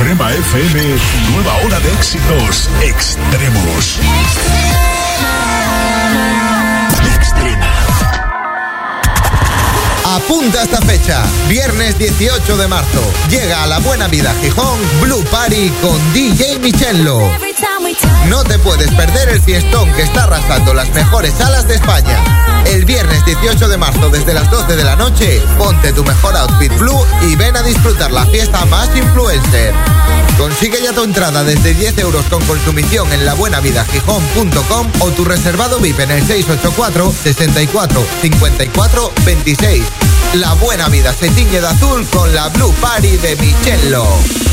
Extrema FM, nueva hora de éxitos extremos. Extrema. Apunta esta fecha, viernes 18 de marzo. Llega a La Buena Vida Gijón Blue Party con DJ Michello. No te puedes perder el fiestón que está arrasando las mejores salas de España. El viernes 18 de marzo desde las 12 de la noche, ponte tu mejor outfit blue y ven a disfrutar la fiesta más influencer. Consigue ya tu entrada desde 10 euros con consumición en labuenavidagijón.com o tu reservado VIP en el 684 64 54 26. La Buena Vida se tiñe de azul con la Blue Party de Michello.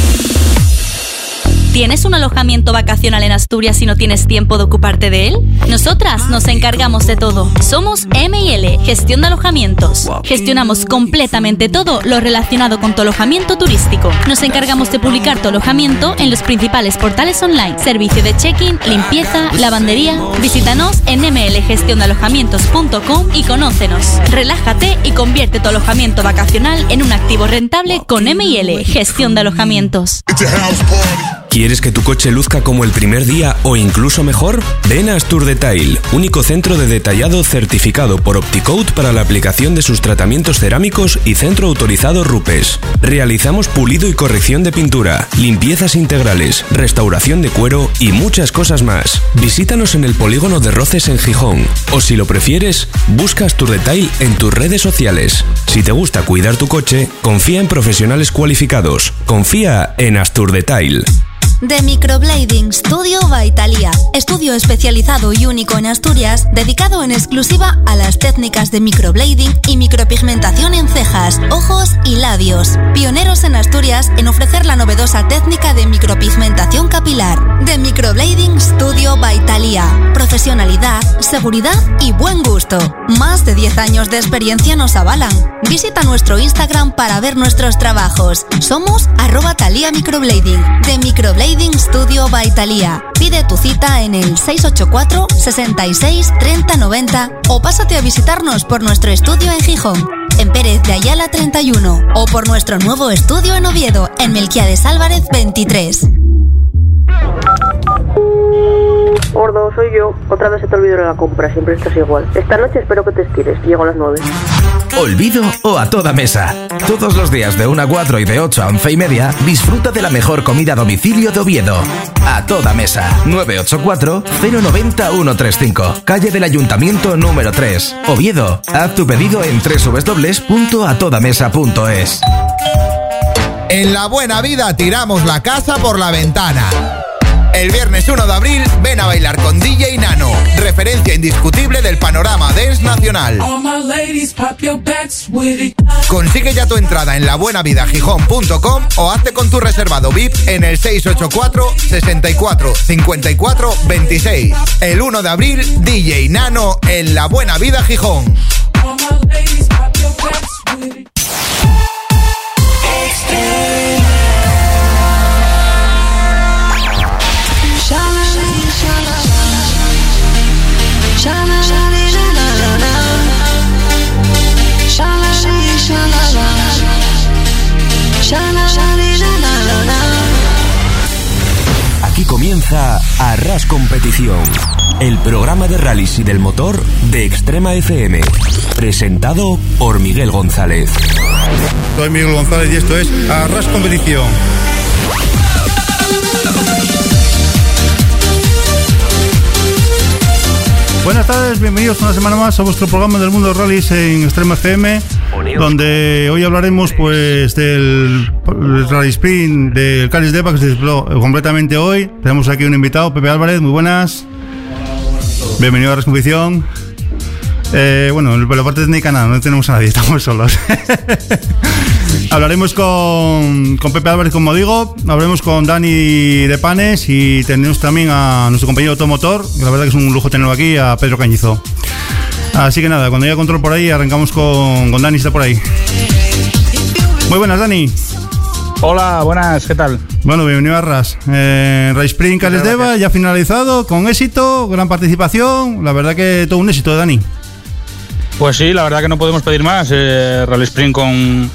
¿Tienes un alojamiento vacacional en Asturias y no tienes tiempo de ocuparte de él? Nosotras nos encargamos de todo. Somos M&L, Gestión de Alojamientos. Gestionamos completamente todo lo relacionado con tu alojamiento turístico. Nos encargamos de publicar tu alojamiento en los principales portales online. Servicio de check-in, limpieza, lavandería. Visítanos en mlgestiondealojamientos.com y conócenos. Relájate y convierte tu alojamiento vacacional en un activo rentable con M&L, Gestión de Alojamientos. ¿Quieres que tu coche luzca como el primer día o incluso mejor? Ven a Astur Detail, único centro de detallado certificado por Opticode para la aplicación de sus tratamientos cerámicos y centro autorizado Rupes. Realizamos pulido y corrección de pintura, limpiezas integrales, restauración de cuero y muchas cosas más. Visítanos en el polígono de Roces en Gijón. O si lo prefieres, busca Astur Detail en tus redes sociales. Si te gusta cuidar tu coche, confía en profesionales cualificados. Confía en Astur Detail. The Microblading Studio by Thalia. Estudio especializado y único en Asturias, dedicado en exclusiva a las técnicas de microblading y micropigmentación en cejas, ojos y labios. Pioneros en Asturias en ofrecer la novedosa técnica de micropigmentación capilar. The Microblading Studio by Thalia. Profesionalidad, seguridad y buen gusto. Más de 10 años de experiencia nos avalan. Visita nuestro Instagram para ver nuestros trabajos. Somos @Thalia Microblading. The Microblading Studio by Thalia. Pide tu cita en el 684 66 30 90 o pásate a visitarnos por nuestro estudio en Gijón, en Pérez de Ayala 31, o por nuestro nuevo estudio en Oviedo, en Melquiades Álvarez 23. Gordo, soy yo. Otra vez se te olvidó la compra, siempre estás igual. Esta noche espero que te estires, llego a las 9. ¿Olvido o a toda mesa? Todos los días de 1 a 4 y de 8 a 11 y media, disfruta de la mejor comida a domicilio de Oviedo. A toda mesa. 984-090-135. Calle del Ayuntamiento número 3. Oviedo. Haz tu pedido en www.atodamesa.es. En La Buena Vida tiramos la casa por la ventana. El viernes 1 de abril, ven a bailar con DJ Nano, referencia indiscutible del panorama dance nacional. Consigue ya tu entrada en labuenavidagijón.com o hazte con tu reservado VIP en el 684 64 54 26. El 1 de abril, DJ Nano en La Buena Vida Gijón. Aquí comienza Arras Competición, el programa de rallies y del motor de Extrema FM, presentado por Miguel González. Soy Miguel González y esto es Arras Competición. Buenas tardes, bienvenidos una semana más a vuestro programa del mundo de rallies en Extrema FM, donde hoy hablaremos pues del Rally Sprint del Cáliz de Eva, que se disfrutó completamente hoy. Tenemos aquí un invitado, Pepe Álvarez, muy buenas. Bienvenido a la competición. Bueno, en la parte técnica nada, no tenemos a nadie, estamos solos. Hablaremos con Pepe Álvarez, como digo. Hablaremos con Dani de Panes y tenemos también a nuestro compañero Automotor, que la verdad que es un lujo tenerlo aquí, a Pedro Cañizo. Así que nada, cuando haya control por ahí, arrancamos con Dani, está por ahí. Muy buenas, Dani. Hola, buenas, ¿qué tal? Bueno, bienvenido a Arras. Rally Sprint Cáliz de Eva, ya finalizado, con éxito, gran participación. La verdad que todo un éxito, Dani. Pues sí, la verdad que no podemos pedir más. Rally Sprint con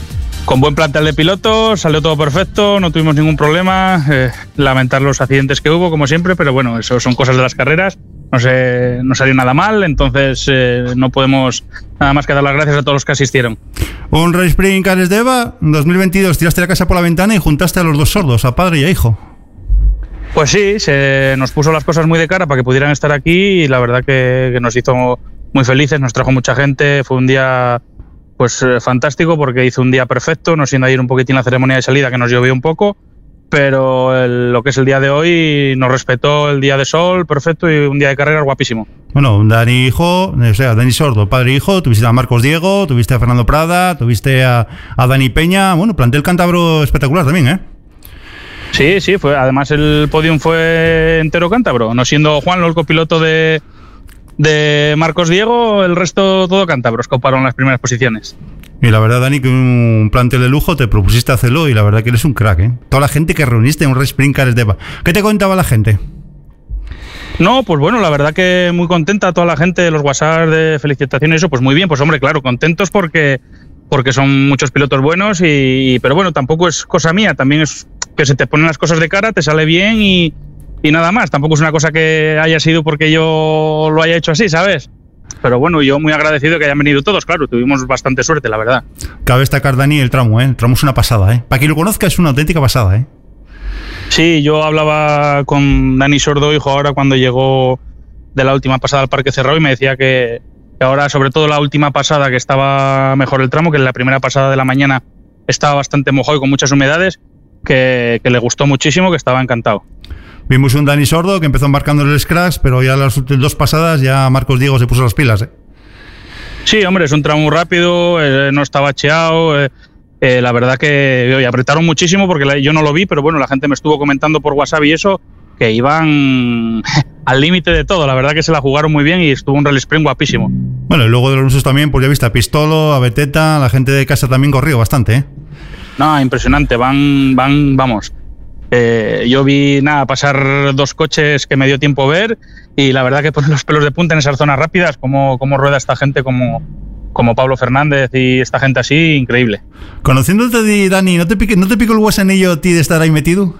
con buen plantel de pilotos, salió todo perfecto, no tuvimos ningún problema, lamentar los accidentes que hubo, como siempre, pero bueno, eso son cosas de las carreras, no salió nada mal, entonces no podemos nada más que dar las gracias a todos los que asistieron. Un Rally Sprint Cales de Eva, en 2022 tiraste la casa por la ventana y juntaste a los dos sordos, a padre y a hijo. Pues sí, se nos puso las cosas muy de cara para que pudieran estar aquí y la verdad que nos hizo muy felices, nos trajo mucha gente, fue un día pues fantástico porque hizo un día perfecto, no siendo ayer un poquitín la ceremonia de salida que nos llovió un poco, pero lo que es el día de hoy nos respetó el día de sol, perfecto, y un día de carrera guapísimo. Bueno, Dani hijo, o sea, Dani sordo, padre e hijo, tuviste a Marcos Diego, tuviste a Fernando Prada, tuviste a Dani Peña, bueno, plantel cántabro espectacular también, ¿eh? Sí, además el podium fue entero cántabro, no siendo Juan el copiloto de Marcos Diego, el resto todo cántabros coparon las primeras posiciones. Y la verdad, Dani, que un plantel de lujo te propusiste hacerlo y la verdad que eres un crack, ¿eh? Toda la gente que reuniste en un Rally Sprint Cales de Eva. ¿Qué te contaba la gente? No, pues bueno, la verdad que muy contenta toda la gente, los WhatsApp de felicitaciones y eso, pues muy bien, pues hombre, claro, contentos porque son muchos pilotos buenos pero bueno, tampoco es cosa mía, también es que se te ponen las cosas de cara, te sale bien y nada más, tampoco es una cosa que haya sido porque yo lo haya hecho así, ¿sabes? Pero bueno, yo muy agradecido que hayan venido todos, claro, tuvimos bastante suerte, la verdad. Cabe destacar, Dani, el tramo, ¿eh? El tramo es una pasada, ¿eh? Para quien lo conozca es una auténtica pasada, ¿eh? Sí, yo hablaba con Dani Sordo, hijo, ahora cuando llegó de la última pasada al Parque Cerrado y me decía que ahora, sobre todo la última pasada, que estaba mejor el tramo, que en la primera pasada de la mañana estaba bastante mojado y con muchas humedades, que le gustó muchísimo, que estaba encantado. Vimos un Dani Sordo que empezó marcando el scratch, pero ya las dos pasadas ya Marcos Diego se puso las pilas, ¿eh? Sí, hombre, es un tramo muy rápido, no está bacheado, la verdad que apretaron muchísimo porque yo no lo vi, pero bueno, la gente me estuvo comentando por WhatsApp y eso, que iban al límite de todo, la verdad que se la jugaron muy bien y estuvo un Rally Sprint guapísimo. Bueno, y luego de los rusos también, pues ya viste a Pistolo, a Beteta, la gente de casa también corrió bastante, ¿eh? No, impresionante, vamos. Yo vi pasar dos coches que me dio tiempo ver y la verdad que ponen los pelos de punta en esas zonas rápidas, como rueda esta gente como Pablo Fernández y esta gente así, increíble. Conociéndote, Dani, ¿no te pico el guasanillo a ti de estar ahí metido?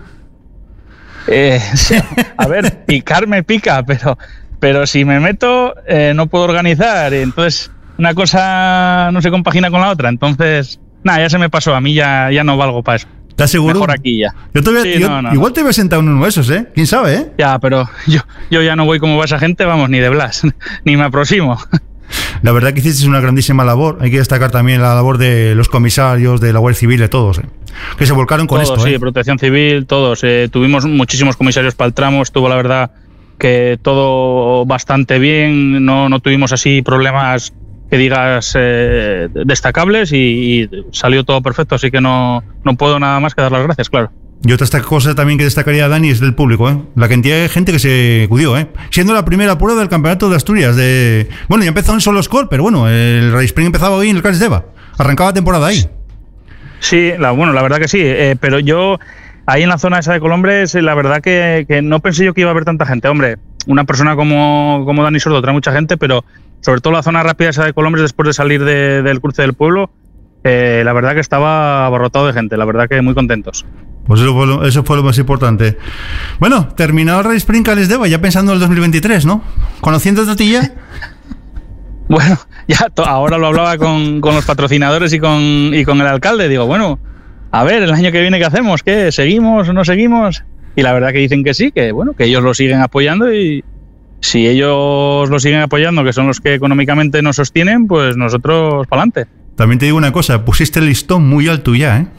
A ver, picar me pica, pero si me meto no puedo organizar, entonces una cosa no se compagina con la otra, entonces ya se me pasó, a mí ya no valgo para eso. ¿Estás seguro? Mejor aquí ya. Igual te voy a sentar en uno de esos, ¿eh? ¿Quién sabe, eh? Ya, pero yo ya no voy como va esa gente, vamos, ni de Blas, ni me aproximo. La verdad que hiciste una grandísima labor. Hay que destacar también la labor de los comisarios, de la Guardia Civil, de todos, que se volcaron con todos, esto. Sí, Protección Civil, todos. Tuvimos muchísimos comisarios para el tramo, estuvo la verdad que todo bastante bien, no tuvimos así problemas que digas destacables y salió todo perfecto, así que no puedo nada más que dar las gracias, claro. Y otra cosa también que destacaría, Dani, es del público, ¿eh? La cantidad de gente que se acudió, ¿eh? Siendo la primera prueba del Campeonato de Asturias Bueno, ya empezó en solo score, pero bueno, el Rally Sprint empezaba hoy en el Cales de Eva. Arrancaba la temporada ahí. Sí, la verdad que sí, pero yo ahí en la zona esa de Colombres, la verdad que no pensé yo que iba a haber tanta gente. Hombre, una persona como Dani Sordo trae mucha gente, pero sobre todo la zona rápida esa de Colombres después de salir del cruce del pueblo, la verdad que estaba abarrotado de gente, la verdad que muy contentos. Pues eso fue lo más importante. Bueno, terminado el Rally Sprint Cales de Eva, ya pensando en el 2023, ¿no? ¿Conociéndote a ti ya? Bueno, ya ahora lo hablaba con los patrocinadores y con el alcalde. Digo, bueno, a ver, el año que viene, ¿qué hacemos? ¿Qué? ¿Seguimos o no seguimos? Y la verdad que dicen que sí, que bueno, que ellos lo siguen apoyando y si ellos lo siguen apoyando, que son los que económicamente nos sostienen, pues nosotros para adelante. También te digo una cosa, pusiste el listón muy alto ya, ¿eh?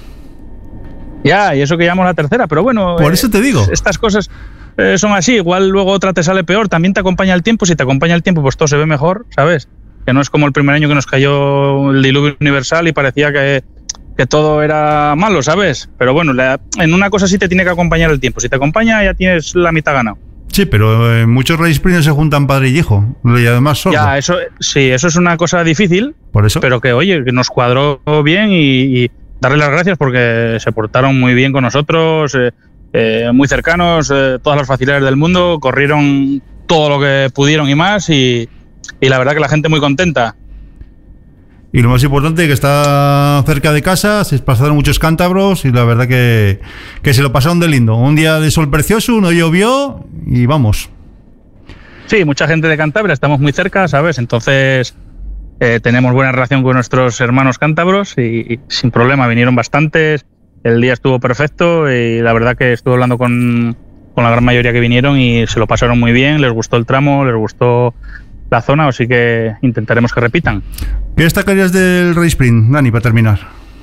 Ya, y eso que llamamos la tercera, pero bueno... Por eso te digo. Estas cosas son así, igual luego otra te sale peor, también te acompaña el tiempo, si te acompaña el tiempo pues todo se ve mejor, ¿sabes? Que no es como el primer año que nos cayó el diluvio universal y parecía que todo era malo, ¿sabes? Pero bueno, en una cosa sí te tiene que acompañar el tiempo, si te acompaña ya tienes la mitad ganado. Sí, pero muchos Rally Sprint se juntan padre y hijo, y además sordo. Ya, eso es una cosa difícil, por eso. Pero que oye, que nos cuadró bien y darle las gracias porque se portaron muy bien con nosotros, muy cercanos, todas las facilidades del mundo, corrieron todo lo que pudieron y más y la verdad que la gente muy contenta. Y lo más importante, que está cerca de casa, se pasaron muchos cántabros y la verdad que se lo pasaron de lindo. Un día de sol precioso, no llovió y vamos. Sí, mucha gente de Cantabria, estamos muy cerca, ¿sabes? Entonces tenemos buena relación con nuestros hermanos cántabros y sin problema, vinieron bastantes, el día estuvo perfecto y la verdad que estuve hablando con la gran mayoría que vinieron y se lo pasaron muy bien, les gustó el tramo, les gustó la zona, así que intentaremos que repitan. ¿Qué destacarías del Rally Sprint, Dani, para terminar?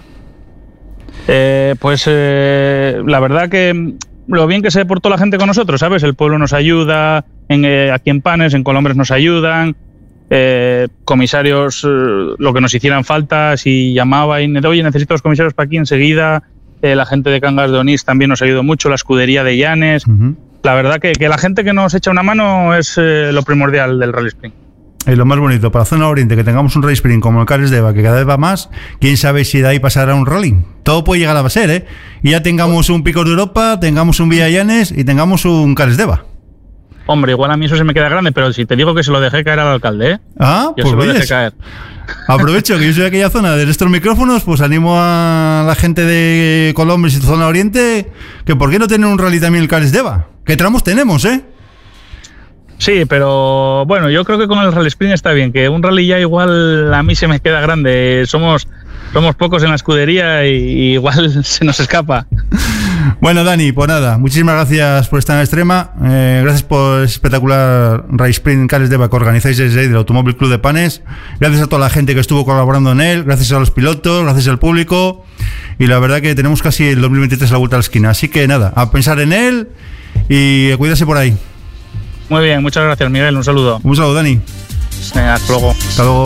La verdad que lo bien que se portó la gente con nosotros, ¿sabes? El pueblo nos ayuda, aquí en Panes, en Colombres nos ayudan, comisarios, lo que nos hicieran falta, si llamaba y oye, necesito los comisarios para aquí enseguida, la gente de Cangas de Onís también nos ayudó mucho, la escudería de Llanes. La verdad que la gente que nos echa una mano es lo primordial del Rally Sprint. Y lo más bonito, para la zona oriente, que tengamos un Rally Sprint como el Cales de Eva, que cada vez va más, quién sabe si de ahí pasará un rally. Todo puede llegar a ser, ¿eh? Y ya tengamos un Picos de Europa, tengamos un Villa Llanes y tengamos un Cales de Eva. Hombre, igual a mí eso se me queda grande, pero si te digo que se lo dejé caer al alcalde, ¿eh? Ah, yo pues se lo dejé caer. Aprovecho que yo soy de aquella zona de estos micrófonos, pues animo a la gente de Colombres y zona oriente que por qué no tienen un rally también el Cales de Eva. ¿Qué tramos tenemos, eh? Sí, pero bueno, yo creo que con el Rally Sprint está bien, que un rally ya igual a mí se me queda grande. Somos pocos en la escudería y igual se nos escapa. Bueno, Dani, pues nada, muchísimas gracias por estar en Extrema. Gracias por el espectacular Rally Sprint Cales de Eva que organizáis desde el Automóvil Club de Panes. Gracias a toda la gente que estuvo colaborando en él, gracias a los pilotos, gracias al público. Y la verdad que tenemos casi el 2023 a la vuelta a la esquina. Así que nada, a pensar en él y cuídase por ahí. Muy bien, muchas gracias, Miguel. Un saludo. Un saludo, Dani. Venga, hasta luego. Hasta luego.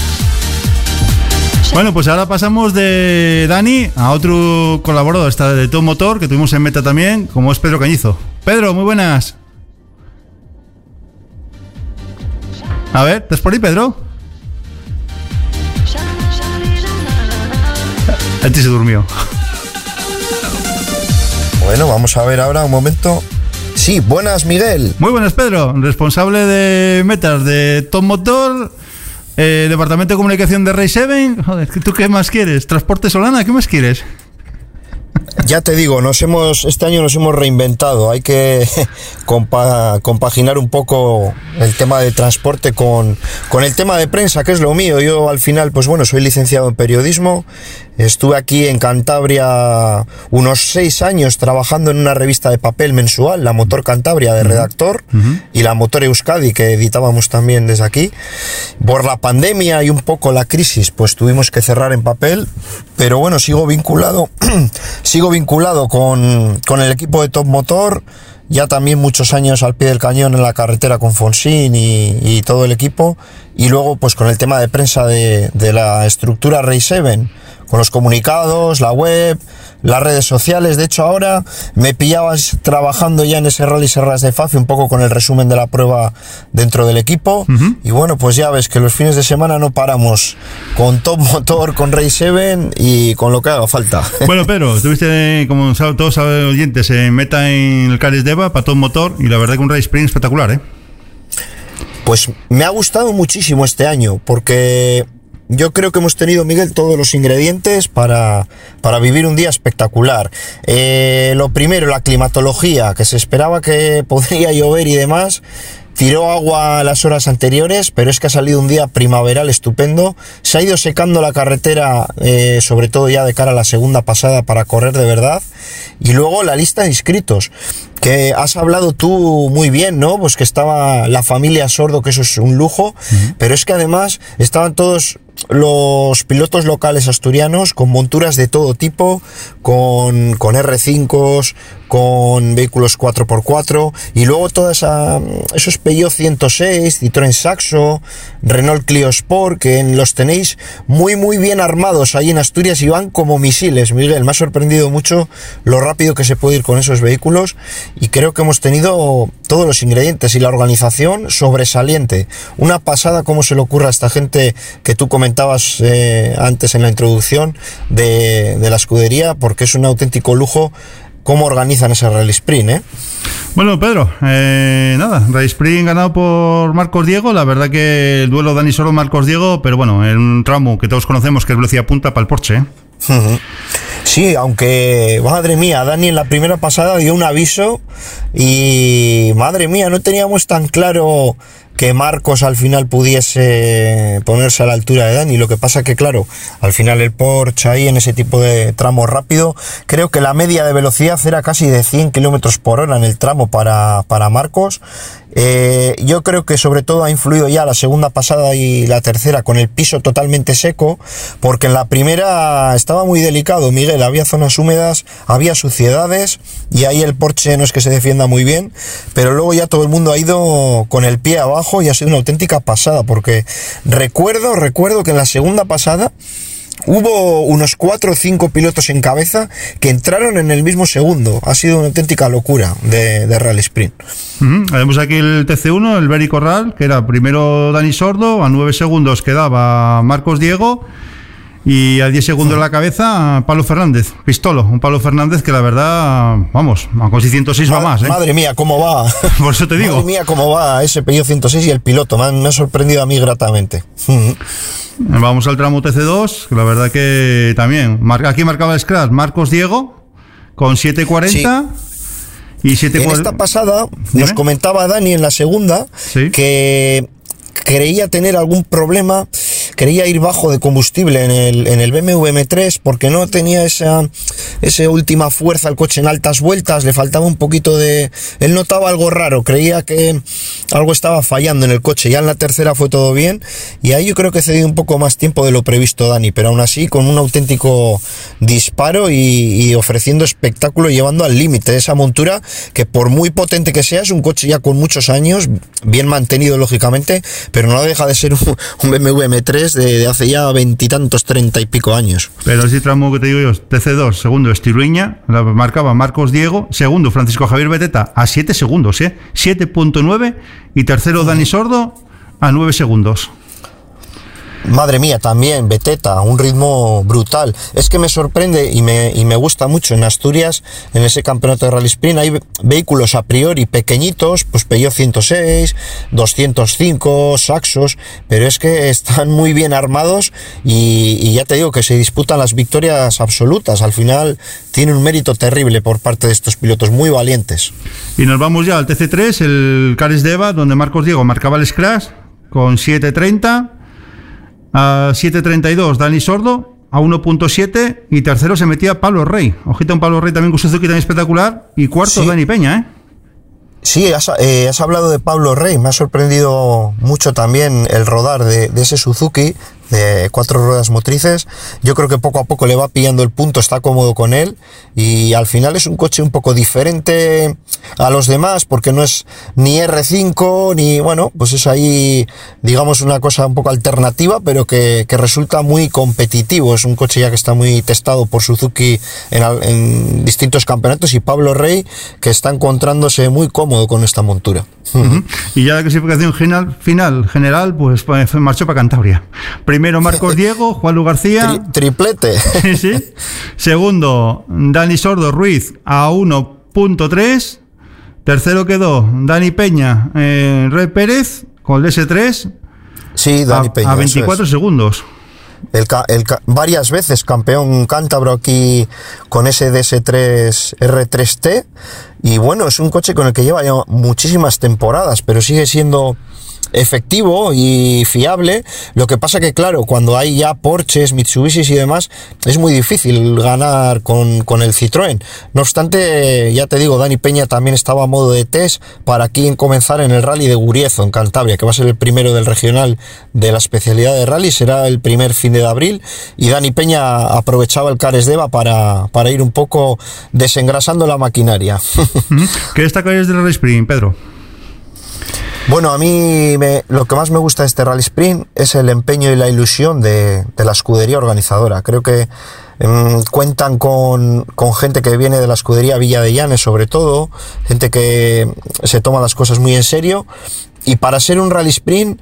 Bueno, pues ahora pasamos de Dani a otro colaborador de Top Motor que tuvimos en Meta también, como es Pedro Cañizo. Pedro, muy buenas. A ver, ¿estás por ahí, Pedro? Este se durmió. Bueno, vamos a ver ahora un momento. Sí, buenas, Miguel. Muy buenas, Pedro. Responsable de metas de Top Motor, Departamento de Comunicación de Rally 7. Joder, ¿tú qué más quieres? ¿Transporte Solana? ¿Qué más quieres? Ya te digo, este año nos hemos reinventado. Hay que compaginar un poco el tema de transporte con el tema de prensa, que es lo mío. Yo al final, pues bueno, soy licenciado en periodismo. Estuve aquí en Cantabria unos 6 años trabajando en una revista de papel mensual, la Motor Cantabria, de redactor, y la Motor Euskadi, que editábamos también desde aquí. Por la pandemia y un poco la crisis, pues tuvimos que cerrar en papel, pero bueno, sigo vinculado con el equipo de Top Motor, ya también muchos años al pie del cañón en la carretera con Fonsín y todo el equipo, y luego pues con el tema de prensa de la estructura Rally 7, con los comunicados, la web, las redes sociales. De hecho, ahora me pillabas trabajando ya en ese Rally Serras de Fafi, un poco con el resumen de la prueba dentro del equipo. Y bueno, pues ya ves que los fines de semana no paramos con Top Motor, con Rally 7 y con lo que haga falta. Bueno, Pedro, estuviste, como todos saben oyentes, en Meta en el Cales de Eva para Top Motor, y la verdad que un Rally Sprint espectacular, ¿eh? Pues me ha gustado muchísimo este año, porque yo creo que hemos tenido, Miguel, todos los ingredientes para vivir un día espectacular. Lo primero, la climatología, que se esperaba que podría llover y demás. Tiró agua las horas anteriores, pero es que ha salido un día primaveral estupendo. Se ha ido secando la carretera, sobre todo ya de cara a la segunda pasada, para correr de verdad. Y luego la lista de inscritos, que has hablado tú muy bien, ¿no? Pues que estaba la familia Sordo, que eso es un lujo, pero es que además estaban todos los pilotos locales asturianos con monturas de todo tipo, con R5s, con vehículos 4x4, y luego todos esos Peugeot 106, Citroën Saxo, Renault Clio Sport, que los tenéis muy muy bien armados ahí en Asturias y van como misiles, Miguel. Me ha sorprendido mucho lo rápido que se puede ir con esos vehículos, y creo que hemos tenido todos los ingredientes y la organización sobresaliente. Una pasada cómo se le ocurre a esta gente que tú comentabas antes en la introducción de la escudería, porque es un auténtico lujo cómo organizan ese Rally Sprint, Bueno, Pedro, nada, Rally Sprint ganado por Marcos Diego. La verdad que el duelo Dani Sordo-Marcos Diego, pero bueno, en un tramo que todos conocemos que es velocidad punta para el Porsche, Sí, aunque, madre mía, Dani en la primera pasada dio un aviso y, madre mía, no teníamos tan claro que Marcos al final pudiese ponerse a la altura de Dani. Lo que pasa que, claro, al final el Porsche ahí en ese tipo de tramo rápido, creo que la media de velocidad era casi de 100 kilómetros por hora en el tramo para Marcos. Yo creo que sobre todo ha influido ya la segunda pasada y la tercera con el piso totalmente seco, porque en la primera estaba muy delicado, Miguel, había zonas húmedas, había suciedades y ahí el Porsche no es que se defienda muy bien, pero luego ya todo el mundo ha ido con el pie abajo y ha sido una auténtica pasada, porque recuerdo que en la segunda pasada hubo unos 4 o 5 pilotos en cabeza que entraron en el mismo segundo. Ha sido una auténtica locura de Rally Sprint. Vemos aquí el TC1, el Very Corral, que era primero Dani Sordo, a 9 segundos quedaba Marcos Diego y a 10 segundos en la cabeza Pablo Fernández, Pistolo, un Pablo Fernández que la verdad, vamos, con 106 va más. Madre mía, cómo va. Por eso te digo. Madre mía, cómo va ese Peugeot 106 y el piloto, me ha sorprendido a mí gratamente. Vamos al tramo TC2, que la verdad que también, aquí marcaba el scratch Marcos Diego con 7.40. Sí. Y 7.40. En esta pasada nos comentaba Dani en la segunda que creía tener algún problema, quería ir bajo de combustible en el BMW M3 porque no tenía esa última fuerza el coche en altas vueltas, le faltaba un poquito de... Él notaba algo raro, creía que algo estaba fallando en el coche. Ya en la tercera fue todo bien y ahí yo creo que cedió un poco más tiempo de lo previsto Dani, pero aún así con un auténtico disparo y ofreciendo espectáculo y llevando al límite esa montura que por muy potente que sea es un coche ya con muchos años, bien mantenido lógicamente, pero no deja de ser un BMW M3 de hace ya 20 y tantos, 30 y pico años. Pero ese tramo que te digo yo, TC2, segundo Estiruiña, la marcaba Marcos Diego, segundo Francisco Javier Beteta a 7 segundos, 7.9, y tercero Dani Sordo a 9 segundos. Madre mía, también Beteta, a un ritmo brutal. Es que me sorprende y me gusta mucho en Asturias, en ese campeonato de Rally Sprint, hay vehículos a priori pequeñitos, pues Peugeot 106, 205, Saxos, pero es que están muy bien armados y ya te digo que se disputan las victorias absolutas. Al final tiene un mérito terrible por parte de estos pilotos, muy valientes. Y nos vamos ya al TC3, el Cares de Eva, donde Marcos Diego marcaba el scratch con 7.30. A 7.32 Dani Sordo, a 1.7, y tercero se metía Pablo Rey. Ojito, un Pablo Rey también con Suzuki también espectacular, y cuarto Dani Peña, Sí, has hablado de Pablo Rey, me ha sorprendido mucho también el rodar de ese Suzuki de 4 ruedas motrices. Yo creo que poco a poco le va pillando el punto, está cómodo con él y al final es un coche un poco diferente a los demás porque no es ni R5 ni, bueno, pues es ahí digamos una cosa un poco alternativa pero que resulta muy competitivo. Es un coche ya que está muy testado por Suzuki en distintos campeonatos y Pablo Rey que está encontrándose muy cómodo con esta montura. Y ya la clasificación general pues marchó para Cantabria. Primero Marcos Diego, Juan Luis García. Triplete. Sí. Segundo, Dani Sordo Ruiz a 1.3. Tercero quedó Dani Peña, Rey Pérez con el DS3. Sí, Dani Peña. A 24 segundos. Varias veces campeón cántabro aquí con ese DS3 R3T. Y bueno, es un coche con el que lleva ya muchísimas temporadas, pero sigue siendo efectivo y fiable. Lo que pasa que claro, cuando hay ya Porsches, Mitsubishis y demás, es muy difícil ganar con el Citroën. No obstante, ya te digo, Dani Peña también estaba a modo de test para aquí comenzar en el Rally de Guriezo, en Cantabria, que va a ser el primero del regional de la especialidad de rally, será el primer fin de abril, y Dani Peña aprovechaba el Cares de Eva para ir un poco desengrasando la maquinaria. ¿Qué destacarías del Rally Sprint, Pedro? Bueno, a mí lo que más me gusta de este Rally Sprint es el empeño y la ilusión de la escudería organizadora. Creo que cuentan con gente que viene de la escudería Villa de Llanes, sobre todo, gente que se toma las cosas muy en serio, y para ser un Rally Sprint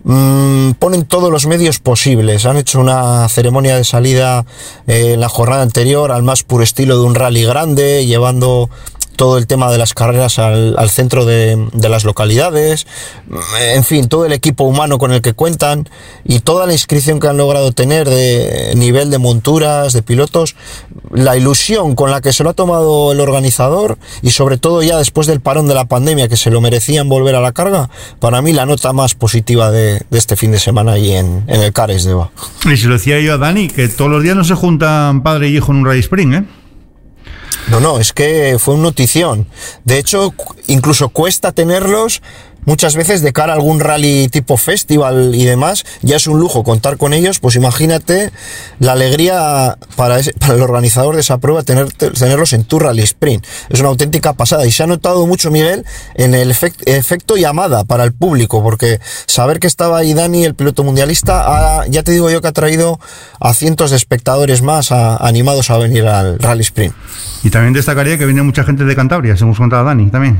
ponen todos los medios posibles. Han hecho una ceremonia de salida en la jornada anterior al más puro estilo de un rally grande, llevando todo el tema de las carreras al centro de las localidades, en fin, todo el equipo humano con el que cuentan y toda la inscripción que han logrado tener de nivel de monturas, de pilotos, la ilusión con la que se lo ha tomado el organizador y sobre todo ya después del parón de la pandemia, que se lo merecían volver a la carga, para mí la nota más positiva de este fin de semana ahí en el Cares de Eva. Y se lo decía yo a Dani, que todos los días no se juntan padre y hijo en un Rally Sprint, ¿eh? No, es que fue una notición. De hecho, incluso cuesta tenerlos muchas veces de cara a algún rally tipo festival y demás. Ya es un lujo contar con ellos. Pues imagínate la alegría para el organizador de esa prueba tenerlos en tu Rally Sprint. Es una auténtica pasada. Y se ha notado mucho, Miguel, en el efecto llamada para el público, porque saber que estaba ahí Dani, el piloto mundialista, ya te digo yo que ha traído a cientos de espectadores más animados a venir al Rally Sprint. Y también destacaría que viene mucha gente de Cantabria, según contaba Dani, también.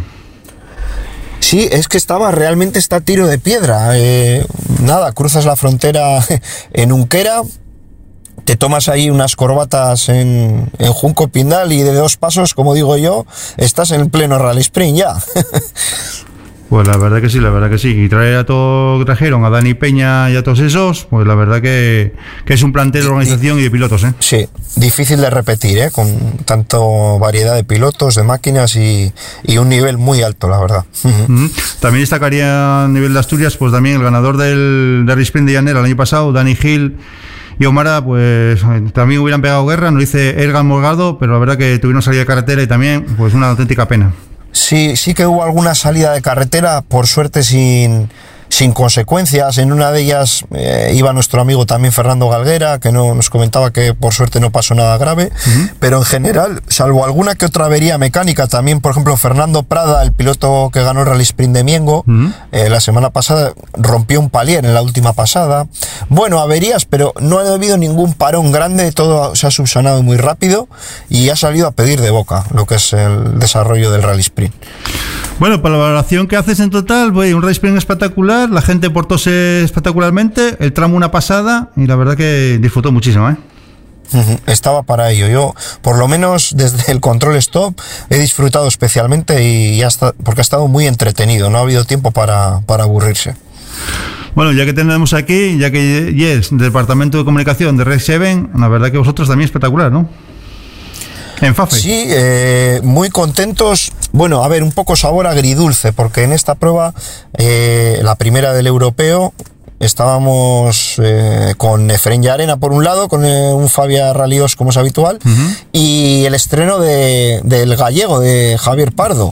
Sí, es que realmente está a tiro de piedra. Nada, cruzas la frontera en Unquera, te tomas ahí unas corbatas en Junco Pindal y de 2 pasos, como digo yo, estás en el pleno Rally Sprint ya. Pues la verdad que sí. Y trajeron a Dani Peña y a todos esos, pues la verdad que es un plantel de organización y de pilotos, ¿eh? Sí, difícil de repetir, con tanto variedad de pilotos, de máquinas y un nivel muy alto, la verdad. También destacaría a nivel de Asturias, pues también el ganador del Rally Sprint de Llanera el año pasado, Dani Gil y Omara, pues también hubieran pegado guerra, nos dice Ergan Morgado, pero la verdad que tuvieron salida de carretera y también, pues una auténtica pena. Sí que hubo alguna salida de carretera, por suerte sin consecuencias. En una de ellas iba nuestro amigo también Fernando Galguera, que nos comentaba que por suerte no pasó nada grave, pero en general, salvo alguna que otra avería mecánica, también por ejemplo Fernando Prada, el piloto que ganó el Rally Sprint de Miengo, la semana pasada rompió un palier en la última pasada. Bueno, averías, pero no ha habido ningún parón grande, todo se ha subsanado muy rápido y ha salido a pedir de boca lo que es el desarrollo del Rally Sprint. Bueno, para la valoración que haces en total, un Rally Sprint espectacular, la gente portóse espectacularmente, el tramo una pasada y la verdad que disfrutó muchísimo, ¿eh? Estaba para ello. Yo, por lo menos desde el control stop, he disfrutado especialmente y porque ha estado muy entretenido, no ha habido tiempo para aburrirse. Bueno, ya que tenemos aquí, ya que Yes, Departamento de Comunicación de Red 7, la verdad que vosotros también espectacular, ¿no? En Fafe. Sí, muy contentos. Bueno, a ver, un poco sabor agridulce, porque en esta prueba, la primera del europeo, estábamos con Efrén Llarena por un lado, con un Fabia Rally 2 como es habitual, y el estreno del gallego, de Javier Pardo.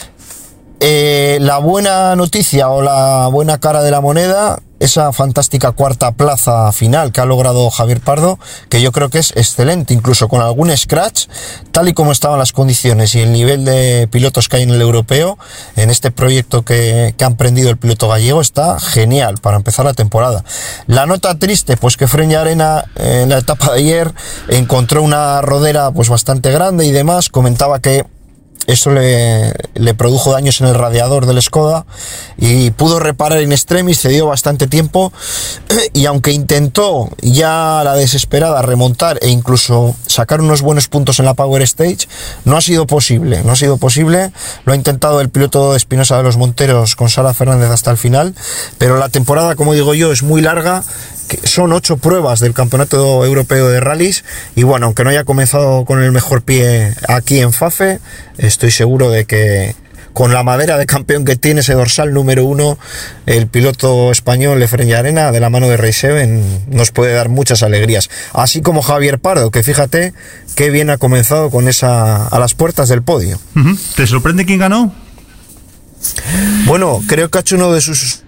La buena noticia o la buena cara de la moneda, esa fantástica cuarta plaza final que ha logrado Javier Pardo, que yo creo que es excelente, incluso con algún scratch, tal y como estaban las condiciones y el nivel de pilotos que hay en el europeo, en este proyecto que ha emprendido el piloto gallego, está genial para empezar la temporada. La nota triste, pues que Efrén Llarena en la etapa de ayer encontró una rodera pues bastante grande y demás, comentaba que eso le produjo daños en el radiador del Skoda y pudo reparar in extremis, cedió bastante tiempo y aunque intentó ya a la desesperada remontar e incluso sacar unos buenos puntos en la Power Stage, no ha sido posible. Lo ha intentado el piloto de Espinosa de los Monteros con Sara Fernández hasta el final, pero la temporada, como digo yo, es muy larga. Son 8 pruebas del Campeonato Europeo de Rallys y bueno, aunque no haya comenzado con el mejor pie aquí en Fafe, estoy seguro de que con la madera de campeón que tiene, ese dorsal número 1, el piloto español Efrén Llarena, de la mano de Rey Seven, nos puede dar muchas alegrías, así como Javier Pardo, que fíjate qué bien ha comenzado con a las puertas del podio. ¿Te sorprende quién ganó? Bueno, creo que ha hecho uno de sus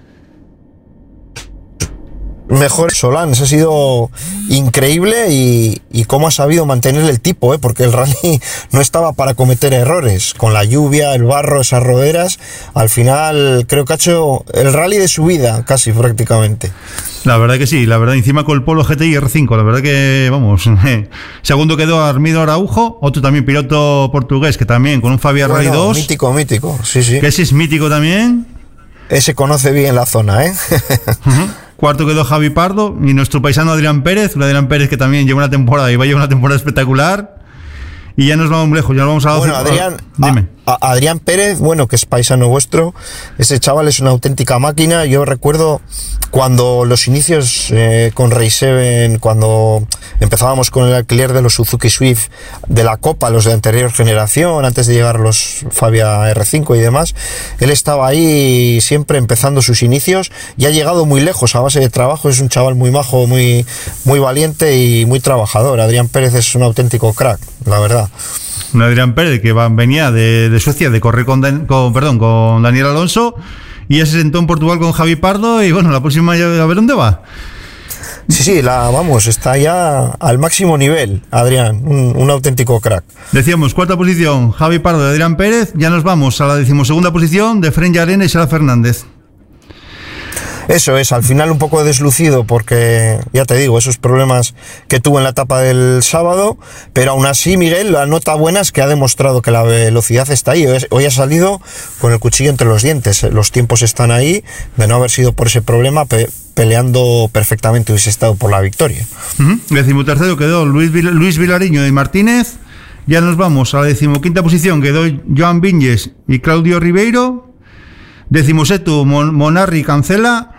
mejor Solans, ha sido increíble y cómo ha sabido mantener el tipo, porque el rally no estaba para cometer errores, con la lluvia, el barro, esas roderas, al final creo que ha hecho el rally de su vida, casi prácticamente. La verdad que sí, la verdad, encima con el Polo GTI R5, la verdad que, vamos, segundo quedó Armido Araujo, otro también piloto portugués, que también con un Fabia Rally 2. Mítico, sí. Que ese es mítico también. ese conoce bien la zona, ¿eh? Cuarto quedó Javi Pardo y nuestro paisano Adrián Pérez, que también lleva una temporada y va a llevar una temporada espectacular. Y ya nos vamos muy lejos, ya nos vamos a... Bueno, Adrián Pérez, bueno, que es paisano vuestro, ese chaval es una auténtica máquina. Yo recuerdo cuando los inicios con Race 7, cuando empezábamos con el alquiler de los Suzuki Swift de la Copa, los de anterior generación, antes de llegar los Fabia R5 y demás, él estaba ahí siempre empezando sus inicios y ha llegado muy lejos a base de trabajo. Es un chaval muy majo, muy valiente y muy trabajador. Adrián Pérez es un auténtico crack, la verdad. Un Adrián Pérez que venía de Suecia de correr con Daniel Alonso y ya se sentó en Portugal con Javi Pardo y bueno, la próxima ya a ver dónde va. Sí, está ya al máximo nivel, Adrián, un auténtico crack. Decíamos, cuarta posición, Javi Pardo de Adrián Pérez, ya nos vamos a la 12ª posición de Fren Llarena y Sara Fernández. Eso es, al final un poco deslucido porque, ya te digo, esos problemas que tuvo en la etapa del sábado, pero aún así, Miguel, la nota buena es que ha demostrado que la velocidad está ahí. Hoy ha salido con el cuchillo entre los dientes, los tiempos están ahí, de no haber sido por ese problema, peleando perfectamente hubiese estado por la victoria. 13º quedó Luis Vilariño y Martínez, ya nos vamos a la 15ª posición, quedó Joan Viñes y Claudio Ribeiro, 17º Monarri Cancela.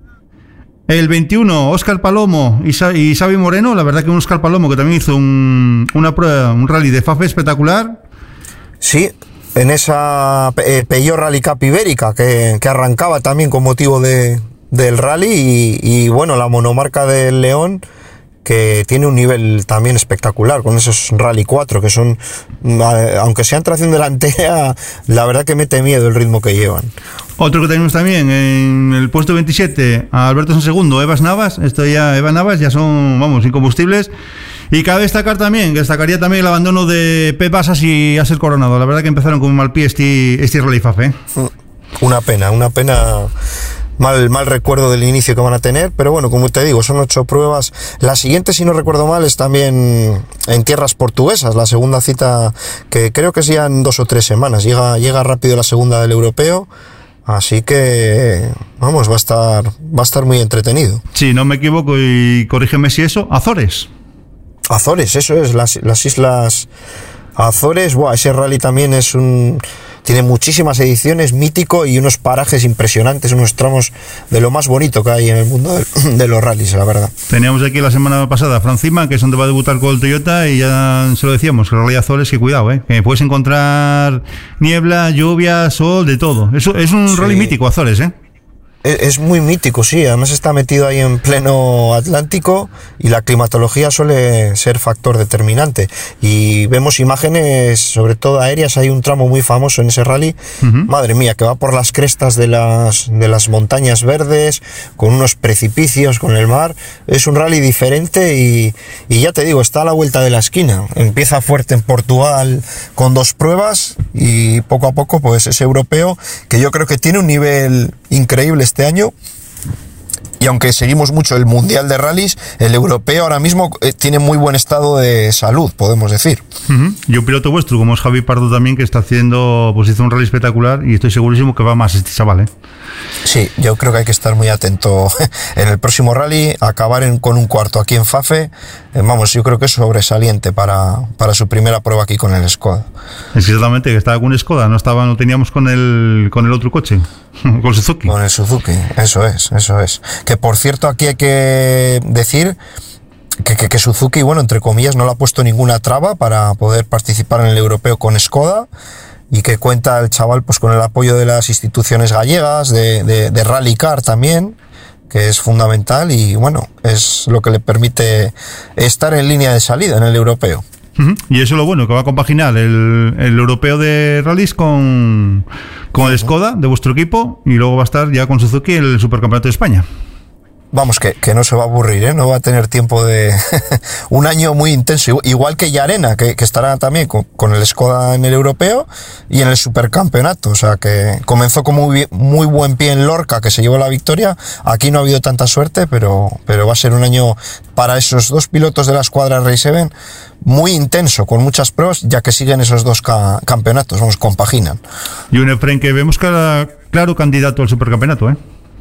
El 21, Óscar Palomo y Xavi Moreno. La verdad que un Óscar Palomo que también hizo un rally de FAFE espectacular. Sí, en esa Peugeot Rally Cup Ibérica que arrancaba también con motivo del rally y bueno, la monomarca del León, que tiene un nivel también espectacular con esos Rally 4 que son, aunque sean tracción delantera, la verdad que mete miedo el ritmo que llevan. Otro que tenemos también en el puesto 27 a Alberto San Segundo, Evas Navas. Evas Navas ya son, incombustibles. Y cabe destacaría también el abandono de Pep Basas y Aser Coronado. La verdad que empezaron con un mal pie este Rally FAFE. Una pena. Mal recuerdo del inicio que van a tener, pero bueno, como te digo, son 8 pruebas. La siguiente, si no recuerdo mal, es también en tierras portuguesas, la segunda cita, que creo que es ya en 2 o 3 semanas. Llega rápido la segunda del europeo, así que va a estar muy entretenido. Sí, no me equivoco y corrígeme si eso, Azores, eso es, las islas Azores. Ese rally también tiene muchísimas ediciones, mítico, y unos parajes impresionantes, unos tramos de lo más bonito que hay en el mundo de los rallies, la verdad. Teníamos aquí la semana pasada a Francima, que es donde va a debutar con el Toyota, y ya se lo decíamos, que el Rally Azores, que cuidado, que puedes encontrar niebla, lluvia, sol, de todo. Eso es un rally mítico, Azores, Es muy mítico, sí, además está metido ahí en pleno Atlántico y la climatología suele ser factor determinante, y vemos imágenes, sobre todo aéreas. Hay un tramo muy famoso en ese rally, madre mía, que va por las crestas de las montañas verdes, con unos precipicios, con el mar. Es un rally diferente y ya te digo, está a la vuelta de la esquina. Empieza fuerte en Portugal con 2 pruebas y poco a poco pues es europeo, que yo creo que tiene un nivel increíble este año, y aunque seguimos mucho el Mundial de Rallys, el europeo ahora mismo tiene muy buen estado de salud, podemos decir. Y un piloto vuestro como es Javi Pardo también, que está haciendo, pues hizo un rally espectacular, y estoy segurísimo que va más este chaval, Sí, yo creo que hay que estar muy atento en el próximo rally, acabar con un cuarto aquí en FAFE, yo creo que es sobresaliente para su primera prueba aquí con el Skoda. Exactamente, que estaba con Skoda, no teníamos con el otro coche, con Suzuki. Con el Suzuki, eso es. Que por cierto, aquí hay que decir que Suzuki, entre comillas, no le ha puesto ninguna traba para poder participar en el europeo con Skoda, y que cuenta el chaval pues con el apoyo de las instituciones gallegas, de Rally Car también, que es fundamental, y es lo que le permite estar en línea de salida en el europeo. Y eso es lo bueno, que va a compaginar el europeo de rallies con el Skoda de vuestro equipo, y luego va a estar ya con Suzuki en el Supercampeonato de España. Que no se va a aburrir, no va a tener tiempo de un año muy intenso, igual que Llarena, que estará también con el Skoda en el europeo y en el Supercampeonato. O sea que comenzó con muy buen pie en Lorca, que se llevó la victoria. Aquí no ha habido tanta suerte, pero va a ser un año para esos 2 pilotos de la escuadra Race 7 muy intenso, con muchas pruebas, ya que siguen esos 2 campeonatos, compaginan. Y un Efren que vemos claro candidato al supercampeonato, ¿eh?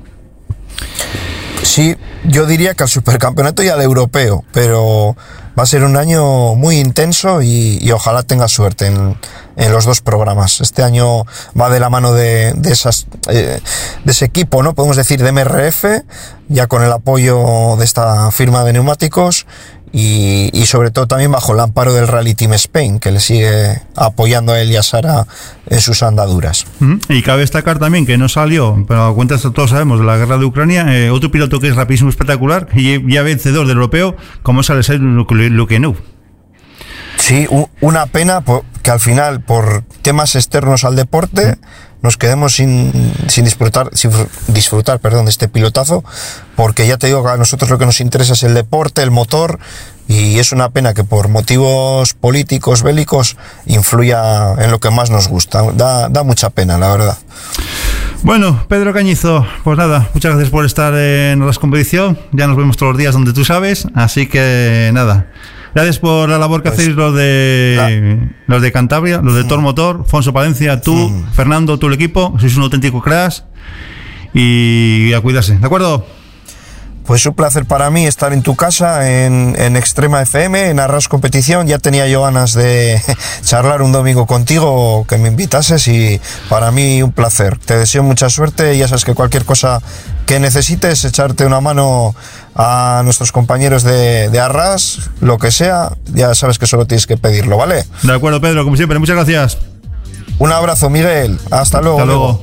Sí, yo diría que al supercampeonato y al europeo, pero va a ser un año muy intenso y ojalá tenga suerte en los dos programas. Este año va de la mano de ese equipo, ¿no? Podemos decir de MRF, ya con el apoyo de esta firma de neumáticos y sobre todo también bajo el amparo del Rally Team Spain, que le sigue apoyando a él y a Sara en sus andaduras. Y cabe destacar también que no salió, pero a cuentas todos sabemos, de la guerra de Ucrania, otro piloto que es rapidísimo, espectacular, y ya vencedor del europeo, como es Alexei Lukenov. Sí, una pena que al final, por temas externos al deporte, nos quedemos sin disfrutar de este pilotazo, porque ya te digo que a nosotros lo que nos interesa es el deporte, el motor, y es una pena que por motivos políticos, bélicos, influya en lo que más nos gusta. Da mucha pena, la verdad. Bueno, Pedro Cañizo, pues nada, muchas gracias por estar en la competición. Ya nos vemos todos los días donde tú sabes, así que nada. Gracias por la labor que hacéis los de Cantabria, los de Tor Motor, Fonso Palencia, tú, Fernando, tú el equipo, sois un auténtico crash y a cuidarse, ¿de acuerdo? Pues un placer para mí estar en tu casa, en Extrema FM, en Arras Competición. Ya tenía yo ganas de charlar un domingo contigo, que me invitases, y para mí un placer. Te deseo mucha suerte y ya sabes que cualquier cosa que necesites, echarte una mano a nuestros compañeros de Arras, lo que sea, ya sabes que solo tienes que pedirlo, ¿vale? De acuerdo, Pedro, como siempre, muchas gracias. Un abrazo, Miguel. Hasta luego. Hasta luego.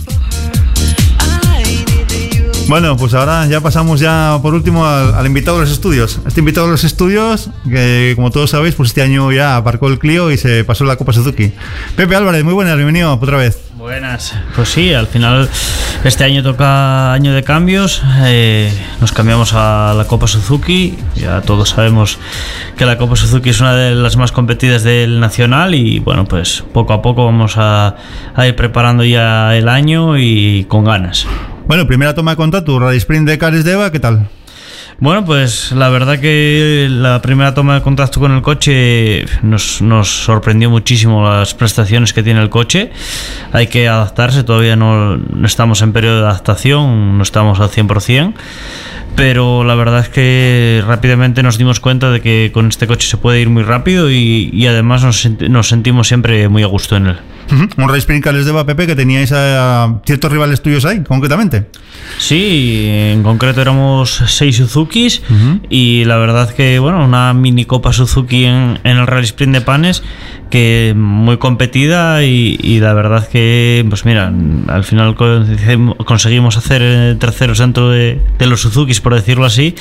Bueno, pues ahora ya pasamos por último al invitado de los estudios. Este invitado de los estudios, que como todos sabéis, pues este año ya aparcó el Clio y se pasó la Copa Suzuki. Pepe Álvarez, muy buenas, bienvenido otra vez. Buenas, pues sí, al final este año toca año de cambios, nos cambiamos a la Copa Suzuki, ya todos sabemos que la Copa Suzuki es una de las más competidas del nacional y bueno, pues poco a poco vamos a ir preparando ya el año y con ganas. Bueno, primera toma de contacto, Rally Sprint de Cales de Eva, ¿qué tal? Bueno, pues la verdad que la primera toma de contacto con el coche nos sorprendió muchísimo las prestaciones que tiene el coche. Hay que adaptarse, todavía no estamos en periodo de adaptación, no estamos al 100%, pero la verdad es que rápidamente nos dimos cuenta de que con este coche se puede ir muy rápido y además nos sentimos siempre muy a gusto en él. Un Rally Sprint Cales de Eva, Pepe, que teníais a ciertos rivales tuyos ahí, concretamente. Sí, en concreto éramos 6 Suzukis y la verdad que, bueno, una mini Copa Suzuki en el Rally Sprint de Panes, que muy competida y la verdad que, pues mira, al final conseguimos hacer terceros dentro de los Suzukis, por decirlo así,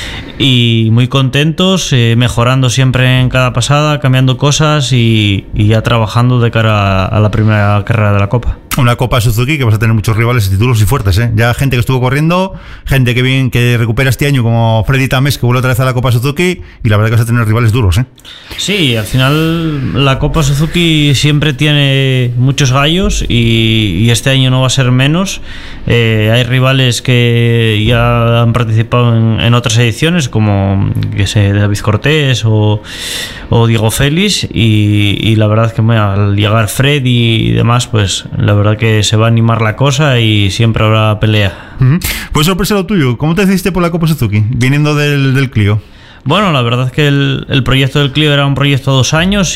y muy contentos, mejorando siempre en cada pasada, cambiando cosas y ya trabajando de cara a la primera carrera de la Copa. Una Copa Suzuki que vas a tener muchos rivales y títulos y fuertes, ¿eh? Ya gente que estuvo corriendo, gente que recupera este año, como Freddy Tames, que vuelve otra vez a la Copa Suzuki, y la verdad que vas a tener rivales duros, ¿eh? Sí, al final la Copa Suzuki siempre tiene muchos gallos y este año no va a ser menos. Hay rivales que ya han participado en otras ediciones, como David Cortés o Diego Félix, y la verdad que al llegar Freddy y demás, pues la verdad que se va a animar la cosa y siempre habrá pelea. Pues sorpresa lo tuyo, ¿cómo te decidiste por la Copa Suzuki, viniendo del Clio? Bueno, la verdad es que el proyecto del Clio era un proyecto de 2 años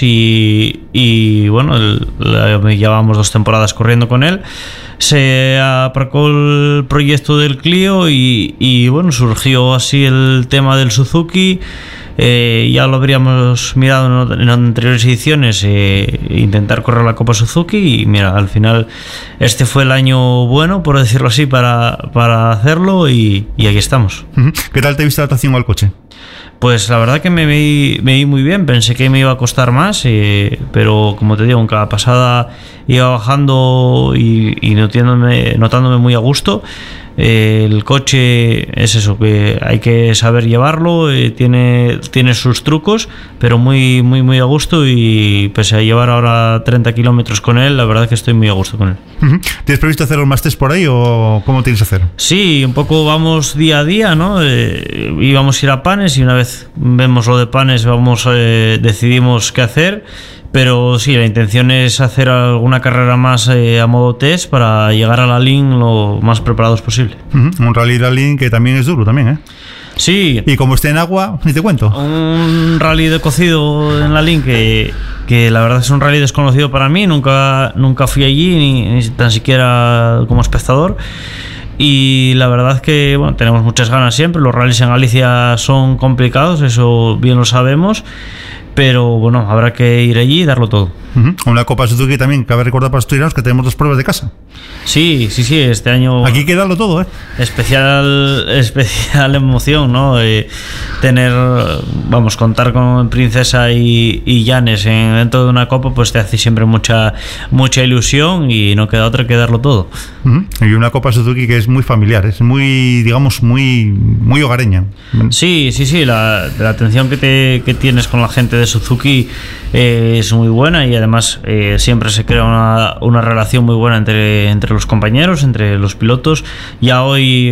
y bueno, llevábamos 2 temporadas corriendo con él. Se aparcó el proyecto del Clio y bueno, surgió así el tema del Suzuki. Ya lo habríamos mirado en anteriores ediciones, intentar correr la Copa Suzuki, y mira, al final este fue el año bueno, por decirlo así, para hacerlo, y aquí estamos. ¿Qué tal te viste la adaptación al coche? Pues la verdad que me vi muy bien. Pensé que me iba a costar más, pero como te digo, en cada pasada iba bajando y notándome muy a gusto. El coche es eso, que hay que saber llevarlo, tiene sus trucos, pero muy muy muy a gusto, y pese a llevar ahora 30 kilómetros con él, la verdad que estoy muy a gusto con él. ¿Tienes previsto hacer los másters por ahí o cómo tienes que hacer? Sí, un poco vamos día a día, ¿no? Íbamos a ir a Panes Panes, y una vez vemos lo de Panes decidimos qué hacer. Pero sí, la intención es hacer alguna carrera más a modo test para llegar a la LIN lo más preparados posible. Un rally de la LIN que también es duro también, ¿eh? Sí. Y como esté en agua, ni te cuento. Un rally de cocido en la LIN que la verdad es un rally desconocido para mí. Nunca fui allí, ni tan siquiera como espectador. Y la verdad es que bueno, tenemos muchas ganas siempre. Los rallies en Galicia son complicados, eso bien lo sabemos. Pero bueno, habrá que ir allí y darlo todo. Una Copa Suzuki también, cabe recordar para los asturianos que tenemos 2 pruebas de casa. Sí, este año... Aquí hay que darlo todo, ¿eh? Especial emoción, ¿no? Contar con Princesa y Llanes dentro de una Copa, pues te hace siempre mucha ilusión y no queda otra que darlo todo. Y una Copa Suzuki que es muy familiar, es muy, digamos, muy hogareña. Sí, la atención que tienes con la gente de Suzuki es muy buena, y además siempre se crea una relación muy buena entre los compañeros, entre los pilotos. Ya hoy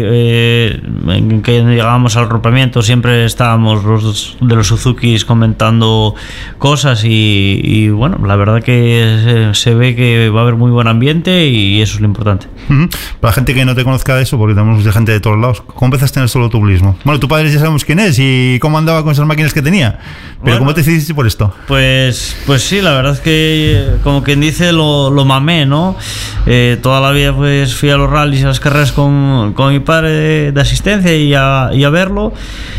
en que llegábamos al rompimiento siempre estábamos los de los Suzukis comentando cosas y bueno, la verdad que se ve que va a haber muy buen ambiente y eso es lo importante. Para la gente que no te conozca de eso, porque tenemos mucha gente de todos lados, ¿cómo empezaste en el solo automovilismo? Bueno, tu padre ya sabemos quién es y cómo andaba con esas máquinas que tenía, pero bueno, ¿cómo te decidiste por esto? Pues sí, la verdad es que como quien dice lo mamé, ¿no? Toda la vida pues fui a los rallies y a las carreras con mi padre de asistencia y a verlo,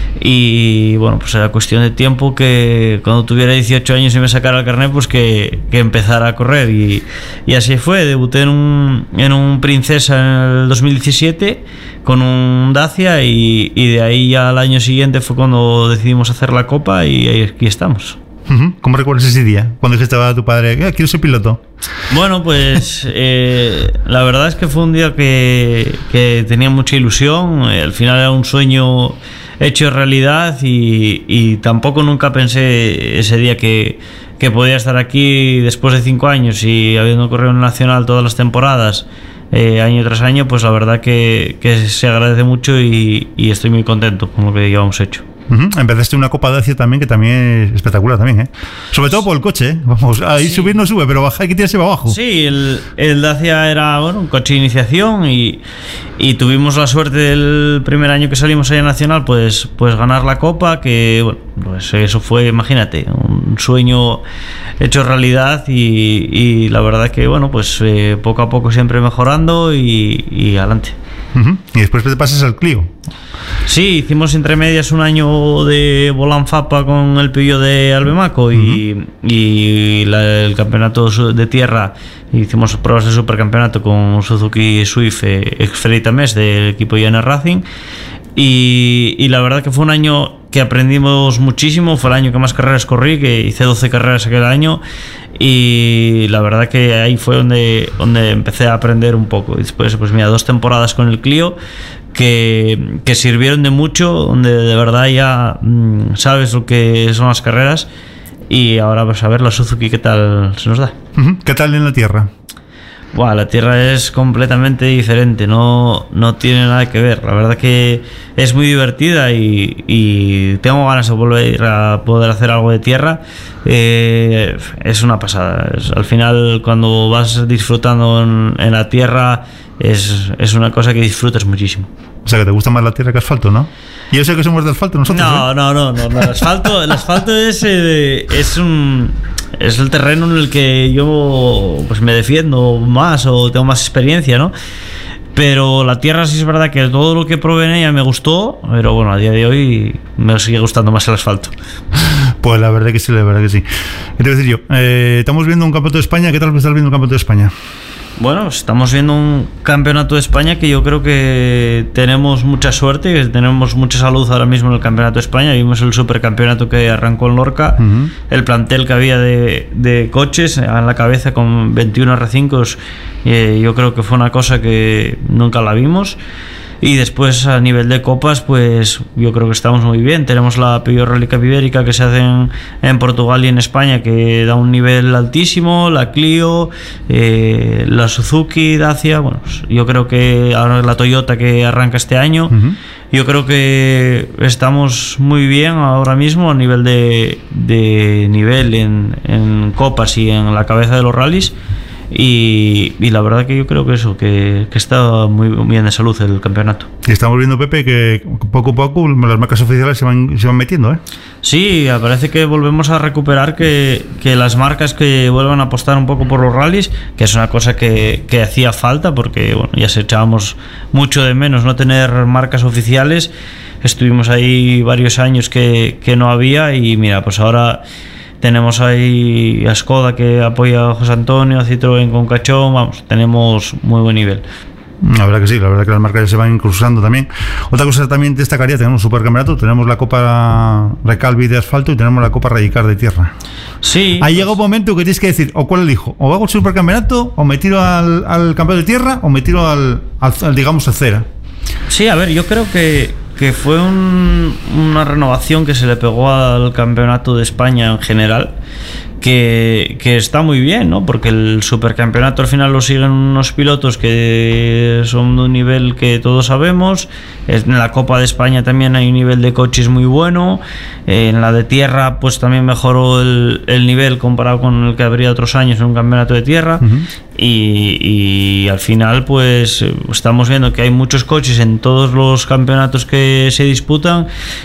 y bueno, pues era cuestión de tiempo que cuando tuviera 18 años y me sacara el carnet, pues que empezara a correr, y así fue. Debuté en un Princesa en el 2017 con un Dacia, y de ahí ya al año siguiente fue cuando decidimos hacer la Copa, y aquí estamos. ¿Cómo recuerdas ese día? Cuando dijiste a tu padre, quiero ser piloto. Bueno, pues la verdad es que fue un día que tenía mucha ilusión. Al final era un sueño hecho realidad, y tampoco nunca pensé ese día que podía estar aquí después de 5 años y habiendo corrido en el Nacional todas las temporadas, año tras año. Pues la verdad que se agradece mucho, y estoy muy contento con lo que llevamos hecho. Empezaste una Copa Dacia también, que también es espectacular también, ¿eh? Sobre todo por el coche, ¿eh? Vamos, ahí sí. Subir no sube, pero bajar hay que tirarse para abajo. Sí, el Dacia era un coche de iniciación, y tuvimos la suerte del primer año que salimos allá Nacional, pues ganar la Copa, que bueno, pues eso fue, imagínate, un sueño hecho realidad, y la verdad que bueno, pues poco a poco siempre mejorando y adelante. Y después te pasas al Clio. Sí, hicimos entre medias un año de Volan Fapa con el pillo de Albemaco, y el campeonato de tierra. Hicimos pruebas de supercampeonato con Suzuki Swift ex Mes del equipo IN Racing, y la verdad que fue un año que aprendimos muchísimo. Fue el año que más carreras corrí, que hice 12 carreras aquel año, y la verdad que ahí fue donde empecé a aprender un poco. Y después, pues mira, 2 temporadas con el Clio que sirvieron de mucho, donde de verdad ya sabes lo que son las carreras, y ahora vas a ver la Suzuki qué tal se nos da. ¿Qué tal en la tierra? Wow, la tierra es completamente diferente, no tiene nada que ver. La verdad que es muy divertida, y tengo ganas de volver a poder hacer algo de tierra. Es una pasada. Al final, cuando vas disfrutando en la tierra, es una cosa que disfrutas muchísimo. O sea, que te gusta más la tierra que asfalto, ¿no? Y yo sé que somos de asfalto nosotros. No. El asfalto es el terreno en el que yo pues me defiendo más o tengo más experiencia, ¿no? Pero la tierra sí es verdad que todo lo que probé en ella me gustó, pero bueno, a día de hoy me sigue gustando más el asfalto. Pues la verdad que sí, ¿Qué te voy a decir yo? Estamos viendo un campeonato de España. ¿Qué tal estás viendo un campeonato de España? Bueno, estamos viendo un campeonato de España que yo creo que tenemos mucha suerte, que tenemos mucha salud ahora mismo en el campeonato de España. Vimos el supercampeonato que arrancó en Lorca, el plantel que había de coches en la cabeza con 21 R5s, yo creo que fue una cosa que nunca la vimos. Y después a nivel de copas, pues yo creo que estamos muy bien. Tenemos la Peugeot Rally Cup Ibérica que se hace en Portugal y en España, que da un nivel altísimo, la Clio, la Suzuki, Dacia, bueno, pues yo creo que ahora la Toyota que arranca este año. Yo creo que estamos muy bien ahora mismo a nivel de nivel en copas y en la cabeza de los rallies. Y la verdad que yo creo que eso, que está muy bien de salud el campeonato. Y estamos viendo, Pepe, que poco a poco las marcas oficiales se van metiendo, ¿eh? Sí, parece que volvemos a recuperar que las marcas que vuelvan a apostar un poco por los rallies, que es una cosa que hacía falta, porque bueno, ya se echábamos mucho de menos no tener marcas oficiales. Estuvimos ahí varios años que no había, y mira, pues ahora tenemos ahí a Skoda que apoya a José Antonio, a Citroën con Cachón, vamos, tenemos muy buen nivel. La verdad que sí, la verdad que las marcas ya se van incrustando también. Otra cosa también destacaría, tenemos un supercampeonato, tenemos la Copa Recalvi de asfalto y tenemos la Copa Rallycar de tierra. Sí. Ahí llega un momento que tienes que decir, o cuál elijo, o hago el supercampeonato, o me tiro al campeonato de tierra, o me tiro al digamos, al cera. Sí, a ver, yo creo que fue una renovación que se le pegó al campeonato de España en general, que está muy bien, ¿no? Porque el supercampeonato al final lo siguen unos pilotos que son de un nivel que todos sabemos. En la Copa de España también hay un nivel de coches muy bueno. En la de tierra pues también mejoró el nivel comparado con el que habría otros años en un campeonato de tierra. Y al final pues estamos viendo que hay muchos coches en todos los campeonatos que se disputan,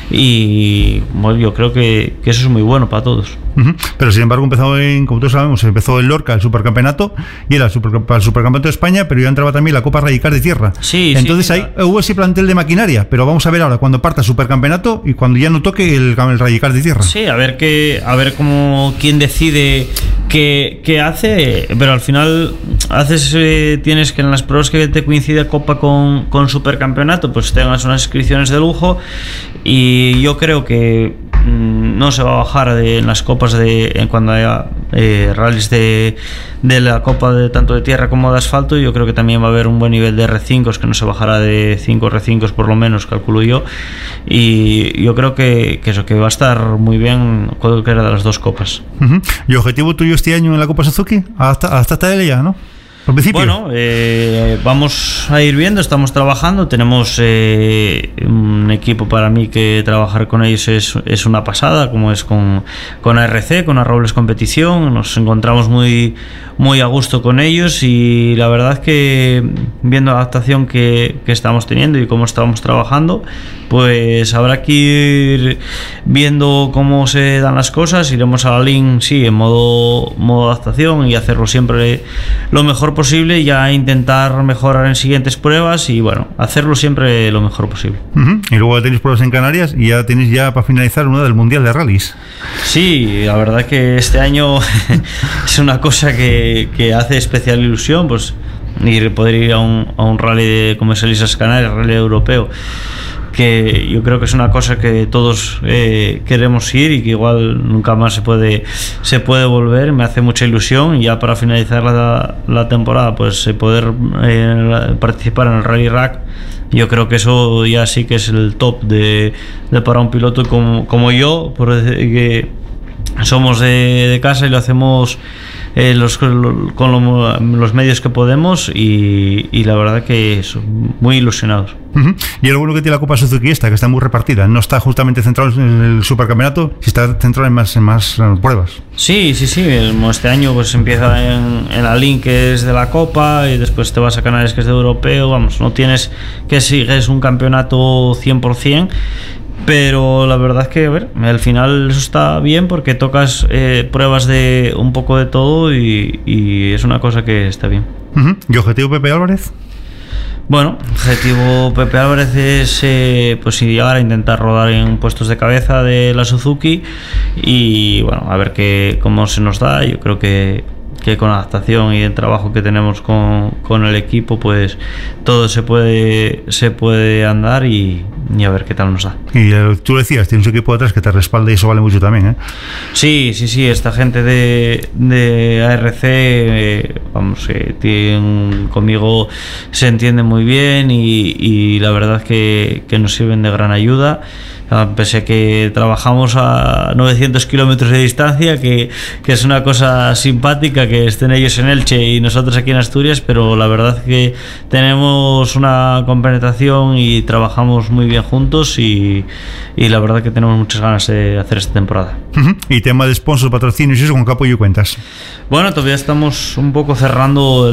y bueno, yo creo que eso es muy bueno para todos. Pero sin embargo como todos sabemos, empezó en Lorca el supercampeonato y era el supercampeonato de España, pero ya entraba también la Copa Rallycar de tierra. Sí, entonces sí, ahí hubo ese plantel de maquinaria, pero vamos a ver ahora cuando parta el supercampeonato y cuando ya no toque el Rallycar de tierra. Sí, a ver cómo quién decide qué hace, pero al final tienes que en las pruebas que te coincide Copa con supercampeonato, pues tengas unas inscripciones de lujo, y yo creo que no se va a bajar en las copas cuando haya rallies de la Copa tanto de tierra como de asfalto. Yo creo que también va a haber un buen nivel de R5, que no se bajará de 5 R5 por lo menos, calculo yo, y yo creo que eso, que va a estar muy bien cualquiera de las dos copas. ¿Y objetivo tuyo este año en la Copa Suzuki? Hasta él ya, ¿no? Bueno, vamos a ir viendo, estamos trabajando, tenemos un equipo para mí que trabajar con ellos es una pasada, como es con ARC, con Arrobles Competición. Nos encontramos muy a gusto con ellos, y la verdad que viendo la adaptación que estamos teniendo y cómo estamos trabajando, pues habrá que ir viendo cómo se dan las cosas. Iremos a la LIN, sí, en modo adaptación, y hacerlo siempre lo mejor posible, y ya intentar mejorar en siguientes pruebas, y bueno, hacerlo siempre lo mejor posible. Y luego tenéis pruebas en Canarias, y ya tenéis para finalizar una del Mundial de Rallys. Sí, la verdad que este año es una cosa que hace especial ilusión, pues poder ir a un rally como es el Islas Canarias, rally europeo, que yo creo que es una cosa que todos queremos ir, y que igual nunca más se puede volver. Me hace mucha ilusión, y ya para finalizar la temporada pues poder participar en el Rally Rack. Yo creo que eso ya sí que es el top de para un piloto como yo, por decir que somos de casa y lo hacemos con los medios que podemos, y la verdad que muy ilusionados. Y lo bueno que tiene la Copa Suzuki que está muy repartida, no está justamente centrado en el supercampeonato, sino está centrado en más pruebas. Sí, este año pues empieza en la LIN, que es de la Copa, y después te vas a Canarias, que es de europeo. Vamos, no tienes que sigues un campeonato 100%, pero la verdad es que, a ver, al final eso está bien, porque tocas pruebas de un poco de todo, y es una cosa que está bien. ¿Y objetivo Pepe Álvarez? Bueno, objetivo Pepe Álvarez es pues llegar a intentar rodar en puestos de cabeza de la Suzuki, y bueno, a ver cómo se nos da. Yo creo que con la adaptación y el trabajo que tenemos con el equipo, pues todo se puede andar, y a ver qué tal nos da. Y tú decías, tienes un equipo detrás que te respalda y eso vale mucho también, ¿eh? Sí, esta gente de ARC, conmigo se entiende muy bien y la verdad que nos sirven de gran ayuda. Pese a que trabajamos a 900 kilómetros de distancia, que es una cosa simpática que estén ellos en Elche y nosotros aquí en Asturias, pero la verdad que tenemos una compenetración y trabajamos muy bien juntos y la verdad que tenemos muchas ganas de hacer esta temporada. Y tema de sponsors, patrocinios y eso, ¿con qué apoyo cuentas? Bueno, todavía estamos un poco cerrando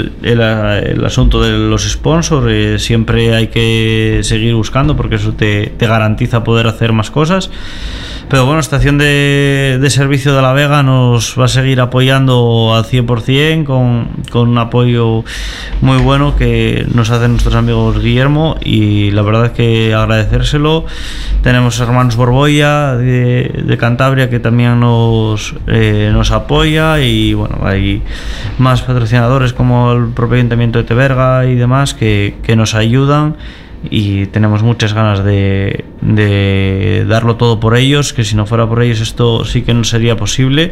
el asunto de los sponsors. Siempre hay que seguir buscando porque eso te garantiza poder hacer más cosas. Pero bueno, Estación de Servicio de la Vega nos va a seguir apoyando al 100% con un apoyo muy bueno que nos hacen nuestros amigos Guillermo, y la verdad es que agradecérselo. Tenemos hermanos Borbolla de Cantabria que también nos apoya, y bueno, hay más patrocinadores como el propio Ayuntamiento de Teberga y demás que nos ayudan. Y tenemos muchas ganas de darlo todo por ellos, que si no fuera por ellos esto sí que no sería posible,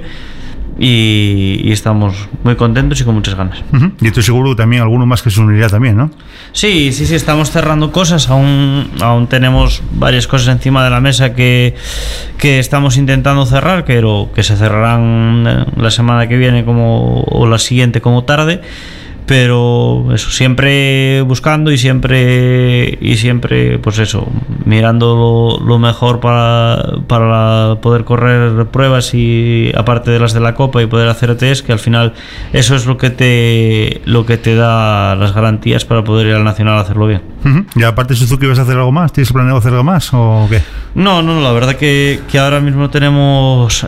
y estamos muy contentos y con muchas ganas. Y estoy seguro que también alguno más que se unirá también, ¿no? Sí, estamos cerrando cosas, aún tenemos varias cosas encima de la mesa que estamos intentando cerrar, pero que se cerrarán la semana que viene o la siguiente como tarde. Pero eso, siempre buscando y siempre pues eso, mirando lo mejor para poder correr pruebas, y aparte de las de la Copa, y poder hacer test, que al final eso es lo que te da las garantías para poder ir al Nacional a hacerlo bien. Y aparte de Suzuki, ¿vas a hacer algo más? ¿Tienes planeado hacer algo más o qué? No, la verdad que ahora mismo no tenemos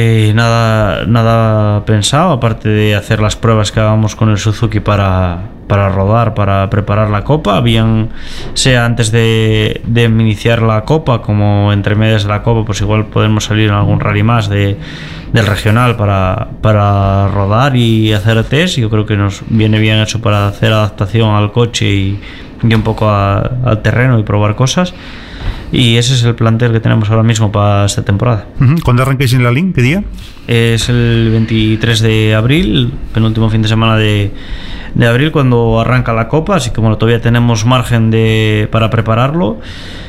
nada pensado, aparte de hacer las pruebas que hagamos con el Suzuki para rodar, para preparar la Copa, bien sea antes de iniciar la Copa como entre medias de la Copa, pues igual podemos salir en algún rally más del regional para rodar y hacer test. Yo creo que nos viene bien eso para hacer adaptación al coche y un poco al terreno y probar cosas. Y ese es el plantel que tenemos ahora mismo para esta temporada. ¿Cuándo arranquéis en la LIN? ¿Qué día? Es el 23 de abril, penúltimo fin de semana de abril, cuando arranca la Copa, así que bueno, todavía tenemos margen para prepararlo,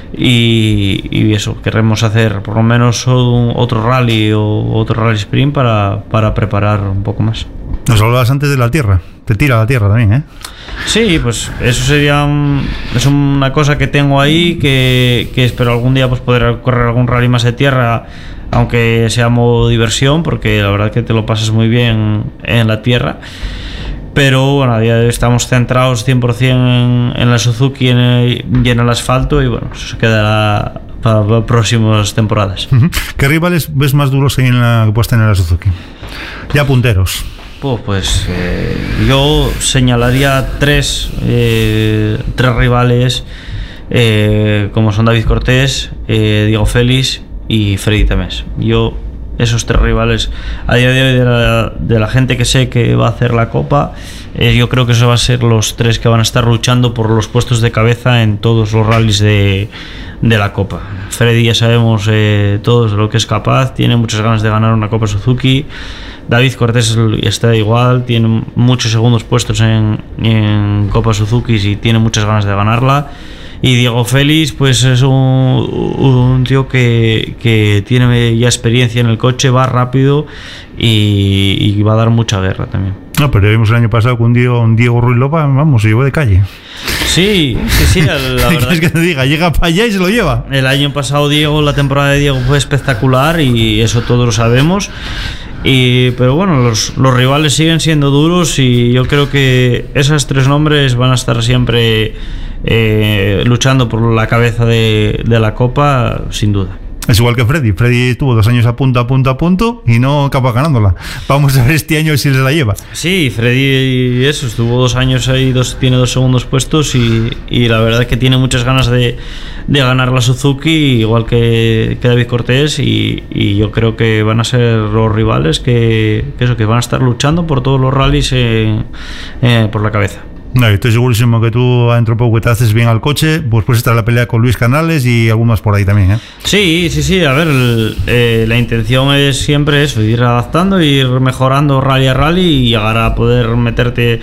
y eso, queremos hacer por lo menos otro rally o otro rally sprint para preparar un poco más. Nos hablabas antes de la tierra, te tira la tierra también, ¿eh? Sí, pues eso es una cosa que tengo ahí, que espero algún día pues poder correr algún rally más de tierra, aunque sea modo diversión, porque la verdad que te lo pasas muy bien en la tierra. Pero bueno, a día de hoy estamos centrados 100% en la Suzuki y en el asfalto, y bueno, eso se quedará para próximas temporadas. ¿Qué rivales ves más duros ahí que puedes tener en la Suzuki? Ya punteros. Pues yo señalaría tres rivales, como son David Cortés, Diego Félix y Freddy Temés. Esos tres rivales a día de hoy, de la gente que sé que va a hacer la Copa, yo creo que esos van a ser los tres que van a estar luchando por los puestos de cabeza en todos los rallies de la Copa. Freddy ya sabemos todos lo que es capaz, tiene muchas ganas de ganar una Copa Suzuki. David Cortés está igual, tiene muchos segundos puestos en Copa Suzuki y tiene muchas ganas de ganarla. Y Diego Félix pues es un tío que tiene ya experiencia en el coche, va rápido y va a dar mucha guerra también. No, pero vimos el año pasado con un Diego Ruiz Lopa, vamos, se llevó de calle. Sí, la verdad es que te diga, llega para allá y se lo lleva. El año pasado la temporada de Diego fue espectacular, y eso todos lo sabemos. Pero bueno, los rivales siguen siendo duros, y yo creo que esos tres nombres van a estar siempre luchando por la cabeza de la Copa, sin duda. Es igual que Freddy. Freddy tuvo 2 años a punto y no acaba ganándola. Vamos a ver este año si se la lleva. Sí, Freddy estuvo 2 años ahí, tiene 2 segundos puestos, y la verdad es que tiene muchas ganas de ganar la Suzuki, igual que David Cortés, y yo creo que van a ser los rivales que van a estar luchando por todos los rallies por la cabeza. No, estoy segurísimo que tú dentro de poco que te haces bien al coche, pues puedes estar en la pelea con Luis Canales y algún más por ahí también, ¿eh? Sí, a ver, la intención es siempre eso, ir adaptando, ir mejorando rally a rally y llegar a poder meterte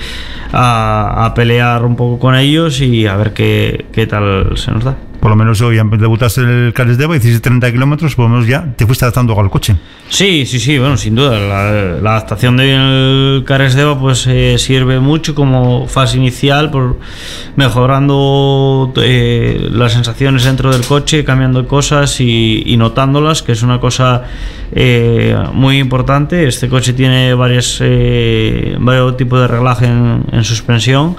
a pelear un poco con ellos y a ver qué tal se nos da. Por lo menos hoy debutaste en el Cales d'Eva, hiciste 30 kilómetros, por lo menos ya te fuiste adaptando al coche. Sí, bueno, sin duda. La adaptación del Cales d'Eva pues sirve mucho como fase inicial, por mejorando las sensaciones dentro del coche, cambiando cosas y notándolas, que es una cosa muy importante. Este coche tiene varios tipos de reglaje en suspensión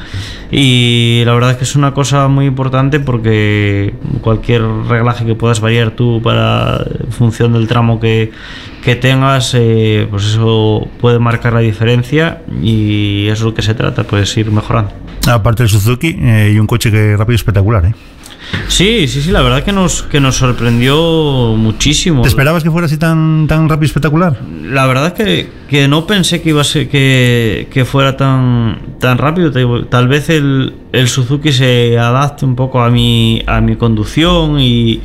y la verdad es que es una cosa muy importante porque cualquier reglaje que puedas variar tú en función del tramo que tengas, pues eso puede marcar la diferencia y eso es lo que se trata, pues ir mejorando. Aparte del Suzuki, y un coche que rápido espectacular, ¿eh? Sí, la verdad que nos sorprendió muchísimo. ¿Te esperabas que fuera así tan rápido y espectacular? La verdad que no pensé que iba a ser que fuera tan rápido. Tal vez el Suzuki se adapte un poco a mi conducción y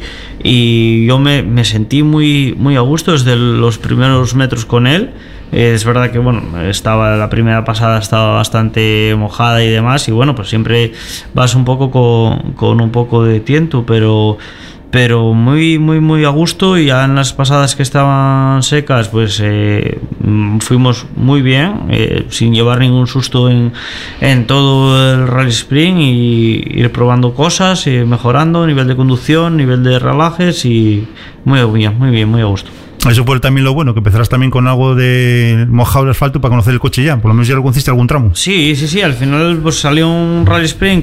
yo me sentí muy a gusto desde los primeros metros con él. Es verdad que la primera pasada estaba bastante mojada y demás, y bueno, pues siempre vas un poco con un poco de tiento, pero muy a gusto. Y ya en las pasadas que estaban secas pues fuimos muy bien, sin llevar ningún susto en todo el Rally Sprint, y ir probando cosas y mejorando nivel de conducción, nivel de relajes, y muy bien, muy a gusto. Eso fue también lo bueno, que empezarás también con algo de mojado el asfalto para conocer el coche ya. Por lo menos ya lo conociste algún tramo. Sí, al final pues salió un Rally Sprint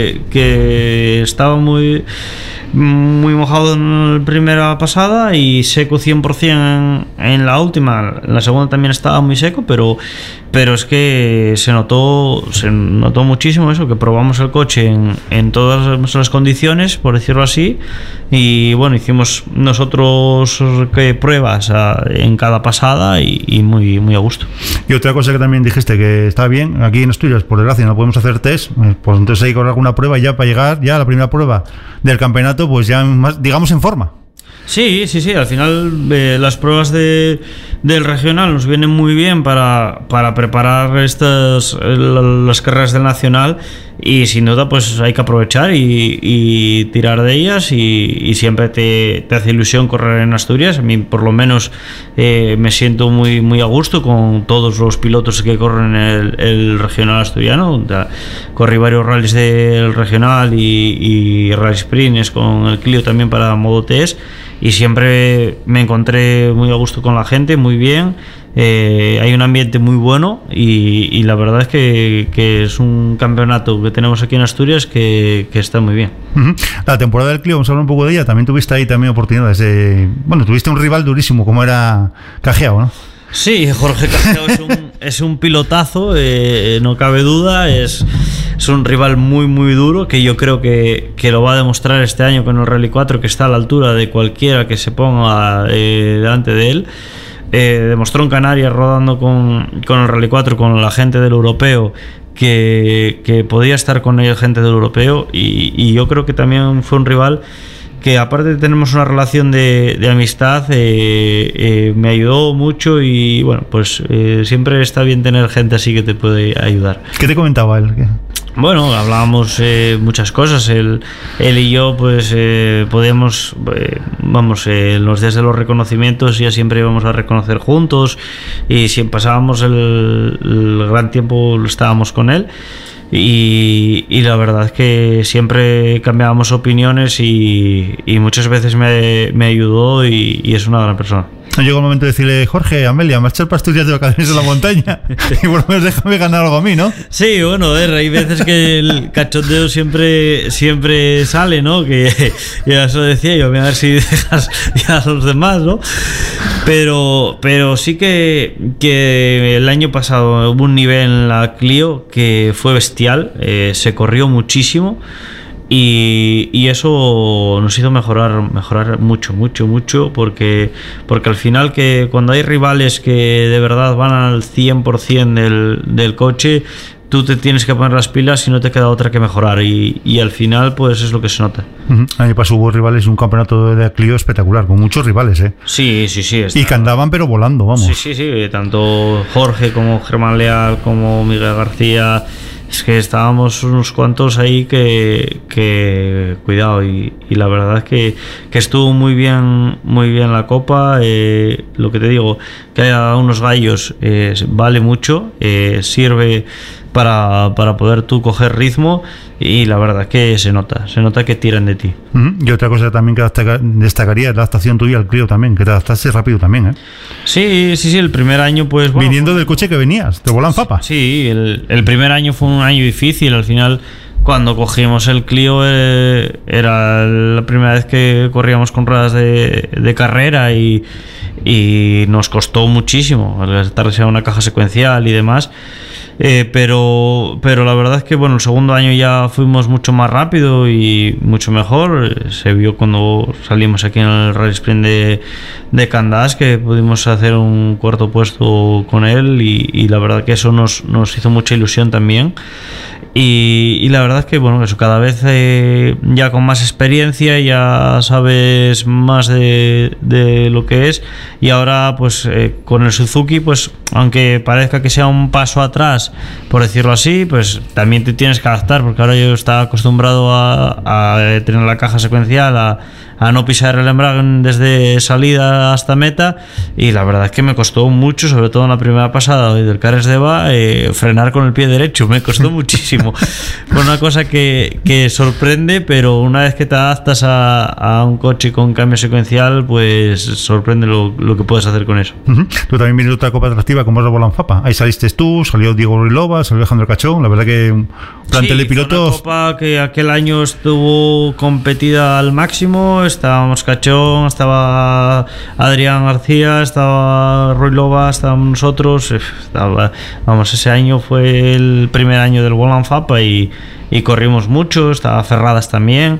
que estaba muy mojado en la primera pasada y seco 100% en la última. En la segunda también estaba muy seco, pero es que se notó muchísimo eso, que probamos el coche en todas las condiciones, por decirlo así, y bueno, hicimos nosotros pruebas en cada pasada y muy a gusto. Y otra cosa que también dijiste que está bien, aquí en Asturias por desgracia no podemos hacer test, pues entonces hay que correr alguna prueba ya para llegar ya a la primera prueba del campeonato, pues ya más, digamos, en forma. Sí, al final las pruebas del regional nos vienen muy bien para preparar las carreras del nacional, y sin duda pues hay que aprovechar y tirar de ellas, y siempre te hace ilusión correr en Asturias. A mí por lo menos me siento muy a gusto con todos los pilotos que corren el regional asturiano. Corrí varios rallies del regional y rally sprints con el Clio también para modo TS, y siempre me encontré muy a gusto con la gente, muy bien. Hay un ambiente muy bueno y la verdad es que es un campeonato que tenemos aquí en Asturias que está muy bien. La temporada del Clio, vamos a hablar un poco de ella. También tuviste ahí oportunidades tuviste un rival durísimo como era Cajiao, ¿no? Sí, Jorge Cajiao es un pilotazo, no cabe duda. Es un rival muy duro, que yo creo que lo va a demostrar este año con el Rally 4, que está a la altura de cualquiera que se ponga delante de él. Demostró en Canarias, rodando con el Rally 4, con la gente del europeo, que podía estar con el gente del europeo, y yo creo que también fue un rival que, aparte tenemos una relación de amistad, me ayudó mucho, y bueno, pues siempre está bien tener gente así que te puede ayudar. ¿Qué te comentaba él? Bueno, hablábamos muchas cosas. Él y yo pues podíamos, en los días de los reconocimientos ya siempre íbamos a reconocer juntos, y si pasábamos el gran tiempo estábamos con él. Y la verdad es que siempre cambiábamos opiniones, y muchas veces me ayudó, y es una gran persona. Llegó el momento de decirle: Jorge, Amelia, marchar para Asturias de vacaciones en la montaña, y por lo menos déjame ganar algo a mí, ¿no? Sí, bueno, hay veces que el cachondeo siempre sale, ¿no? Que ya eso decía yo, a ver si dejas ya a los demás, ¿no? Pero sí que el año pasado hubo un nivel en la Clio que fue bestial, se corrió muchísimo. Y eso nos hizo mejorar mucho, porque al final, que cuando hay rivales que de verdad van al 100% del coche, tú te tienes que poner las pilas y no te queda otra que mejorar, y al final pues es lo que se nota. El año pasado hubo rivales, un campeonato de Clio espectacular, con muchos rivales, Sí. Y que andaban pero volando, vamos. Sí, tanto Jorge como Germán Leal como Miguel García. Es que estábamos unos cuantos ahí que cuidado, y la verdad es que estuvo muy bien la Copa. Lo que te digo, que haya unos gallos vale mucho, sirve para poder tú coger ritmo, y la verdad es que se nota que tiran de ti. Y otra cosa también que destacaría es la adaptación tuya al Clio también, que te adaptaste rápido también, Sí, el primer año pues... Bueno, viniendo del coche que venías, de Volant Fapa. Sí, el primer año fue un año difícil. Al final, cuando cogimos el Clio, era la primera vez que corríamos con ruedas de carrera, y nos costó muchísimo estar en una caja secuencial y demás. Pero la verdad es que el segundo año ya fuimos mucho más rápido y mucho mejor. Se vio cuando salimos aquí en el Rally Sprint de Candás, que pudimos hacer un cuarto puesto con él, y la verdad que eso nos hizo mucha ilusión también. Y la verdad es que eso, cada vez ya con más experiencia ya sabes más de lo que es, y ahora pues con el Suzuki, pues aunque parezca que sea un paso atrás, por decirlo así, pues también te tienes que adaptar, porque ahora yo estaba acostumbrado a tener la caja secuencial, a no pisar el embrague desde salida hasta meta, y la verdad es que me costó mucho, sobre todo en la primera pasada del Cares d'Eva, frenar con el pie derecho, me costó muchísimo. Fue una cosa que sorprende, pero una vez que te adaptas a un coche con cambio secuencial, pues sorprende lo que puedes hacer con eso. Tú también vienes de otra copa atractiva como es la Volant Fapa. Ahí saliste tú, salió Diego Ruilova, salió Alejandro Cachón. La verdad que un plantel de pilotos. Una copa que aquel año estuvo competida al máximo. Estábamos Cachón, estaba Adrián García, estaba Ruilova, estábamos nosotros. Ese año fue el primer año del Volant Fapa, y corrimos mucho. Estaba Ferradas también.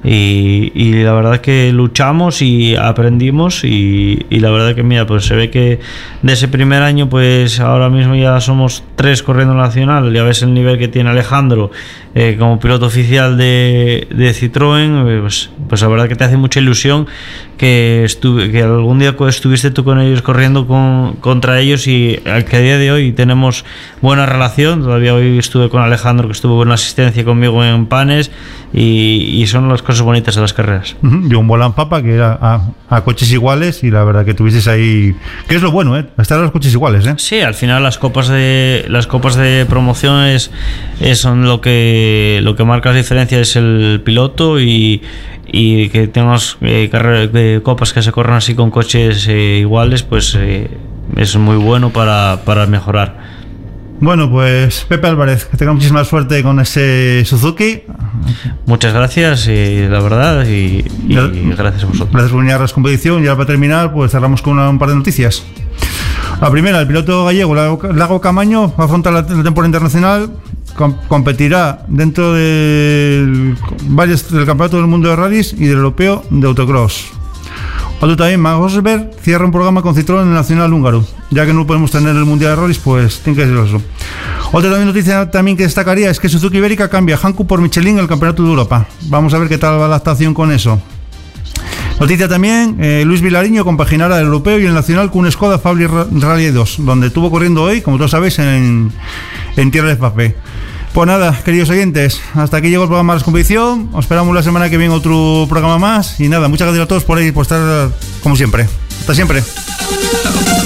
Y la verdad que luchamos y aprendimos, y la verdad que mira, pues se ve que de ese primer año pues ahora mismo ya somos 3 corriendo nacional. Ya ves el nivel que tiene Alejandro como piloto oficial de Citroën, pues la verdad que te hace mucha ilusión que algún día estuviste tú con ellos corriendo contra ellos, y que a día de hoy tenemos buena relación. Todavía hoy estuve con Alejandro, que estuvo en asistencia conmigo en Panes, y son las cosas bonitas de las carreras. Yo un Volant Fapa que era a coches iguales, y la verdad que tuvieses ahí, que es lo bueno, estar a los coches iguales, Sí, al final las copas de promoción son lo que marca la diferencia, es el piloto, y que tengamos copas que se corran así con coches iguales, pues es muy bueno para mejorar. Bueno, pues Pepe Álvarez, que tenga muchísima suerte con ese Suzuki. Muchas gracias, la verdad, y gracias a vosotros. Gracias por venir a la competición. Y ahora, para terminar, pues cerramos con un par de noticias. La primera, el piloto gallego Lago Camaño va a afrontar la temporada internacional. Competirá dentro del Campeonato del Mundo de Rallys y del Europeo de Autocross. Otro también, Max Rosberg cierra un programa con Citroën en el Nacional Húngaro. Ya que no podemos tener el Mundial de Rallys, pues tiene que ser eso. Otra también noticia también que destacaría es que Suzuki Ibérica cambia Hankook por Michelin en el Campeonato de Europa. Vamos a ver qué tal va la adaptación con eso. Noticia también, Luis Vilariño compaginará el europeo y el nacional con un Skoda Fabri Rally 2, donde estuvo corriendo hoy, como todos sabéis, en tierra de Papé. Pues nada, queridos oyentes, hasta aquí llegó el programa de la competición. Os esperamos la semana que viene otro programa más. Y nada, muchas gracias a todos por estar como siempre. Hasta siempre.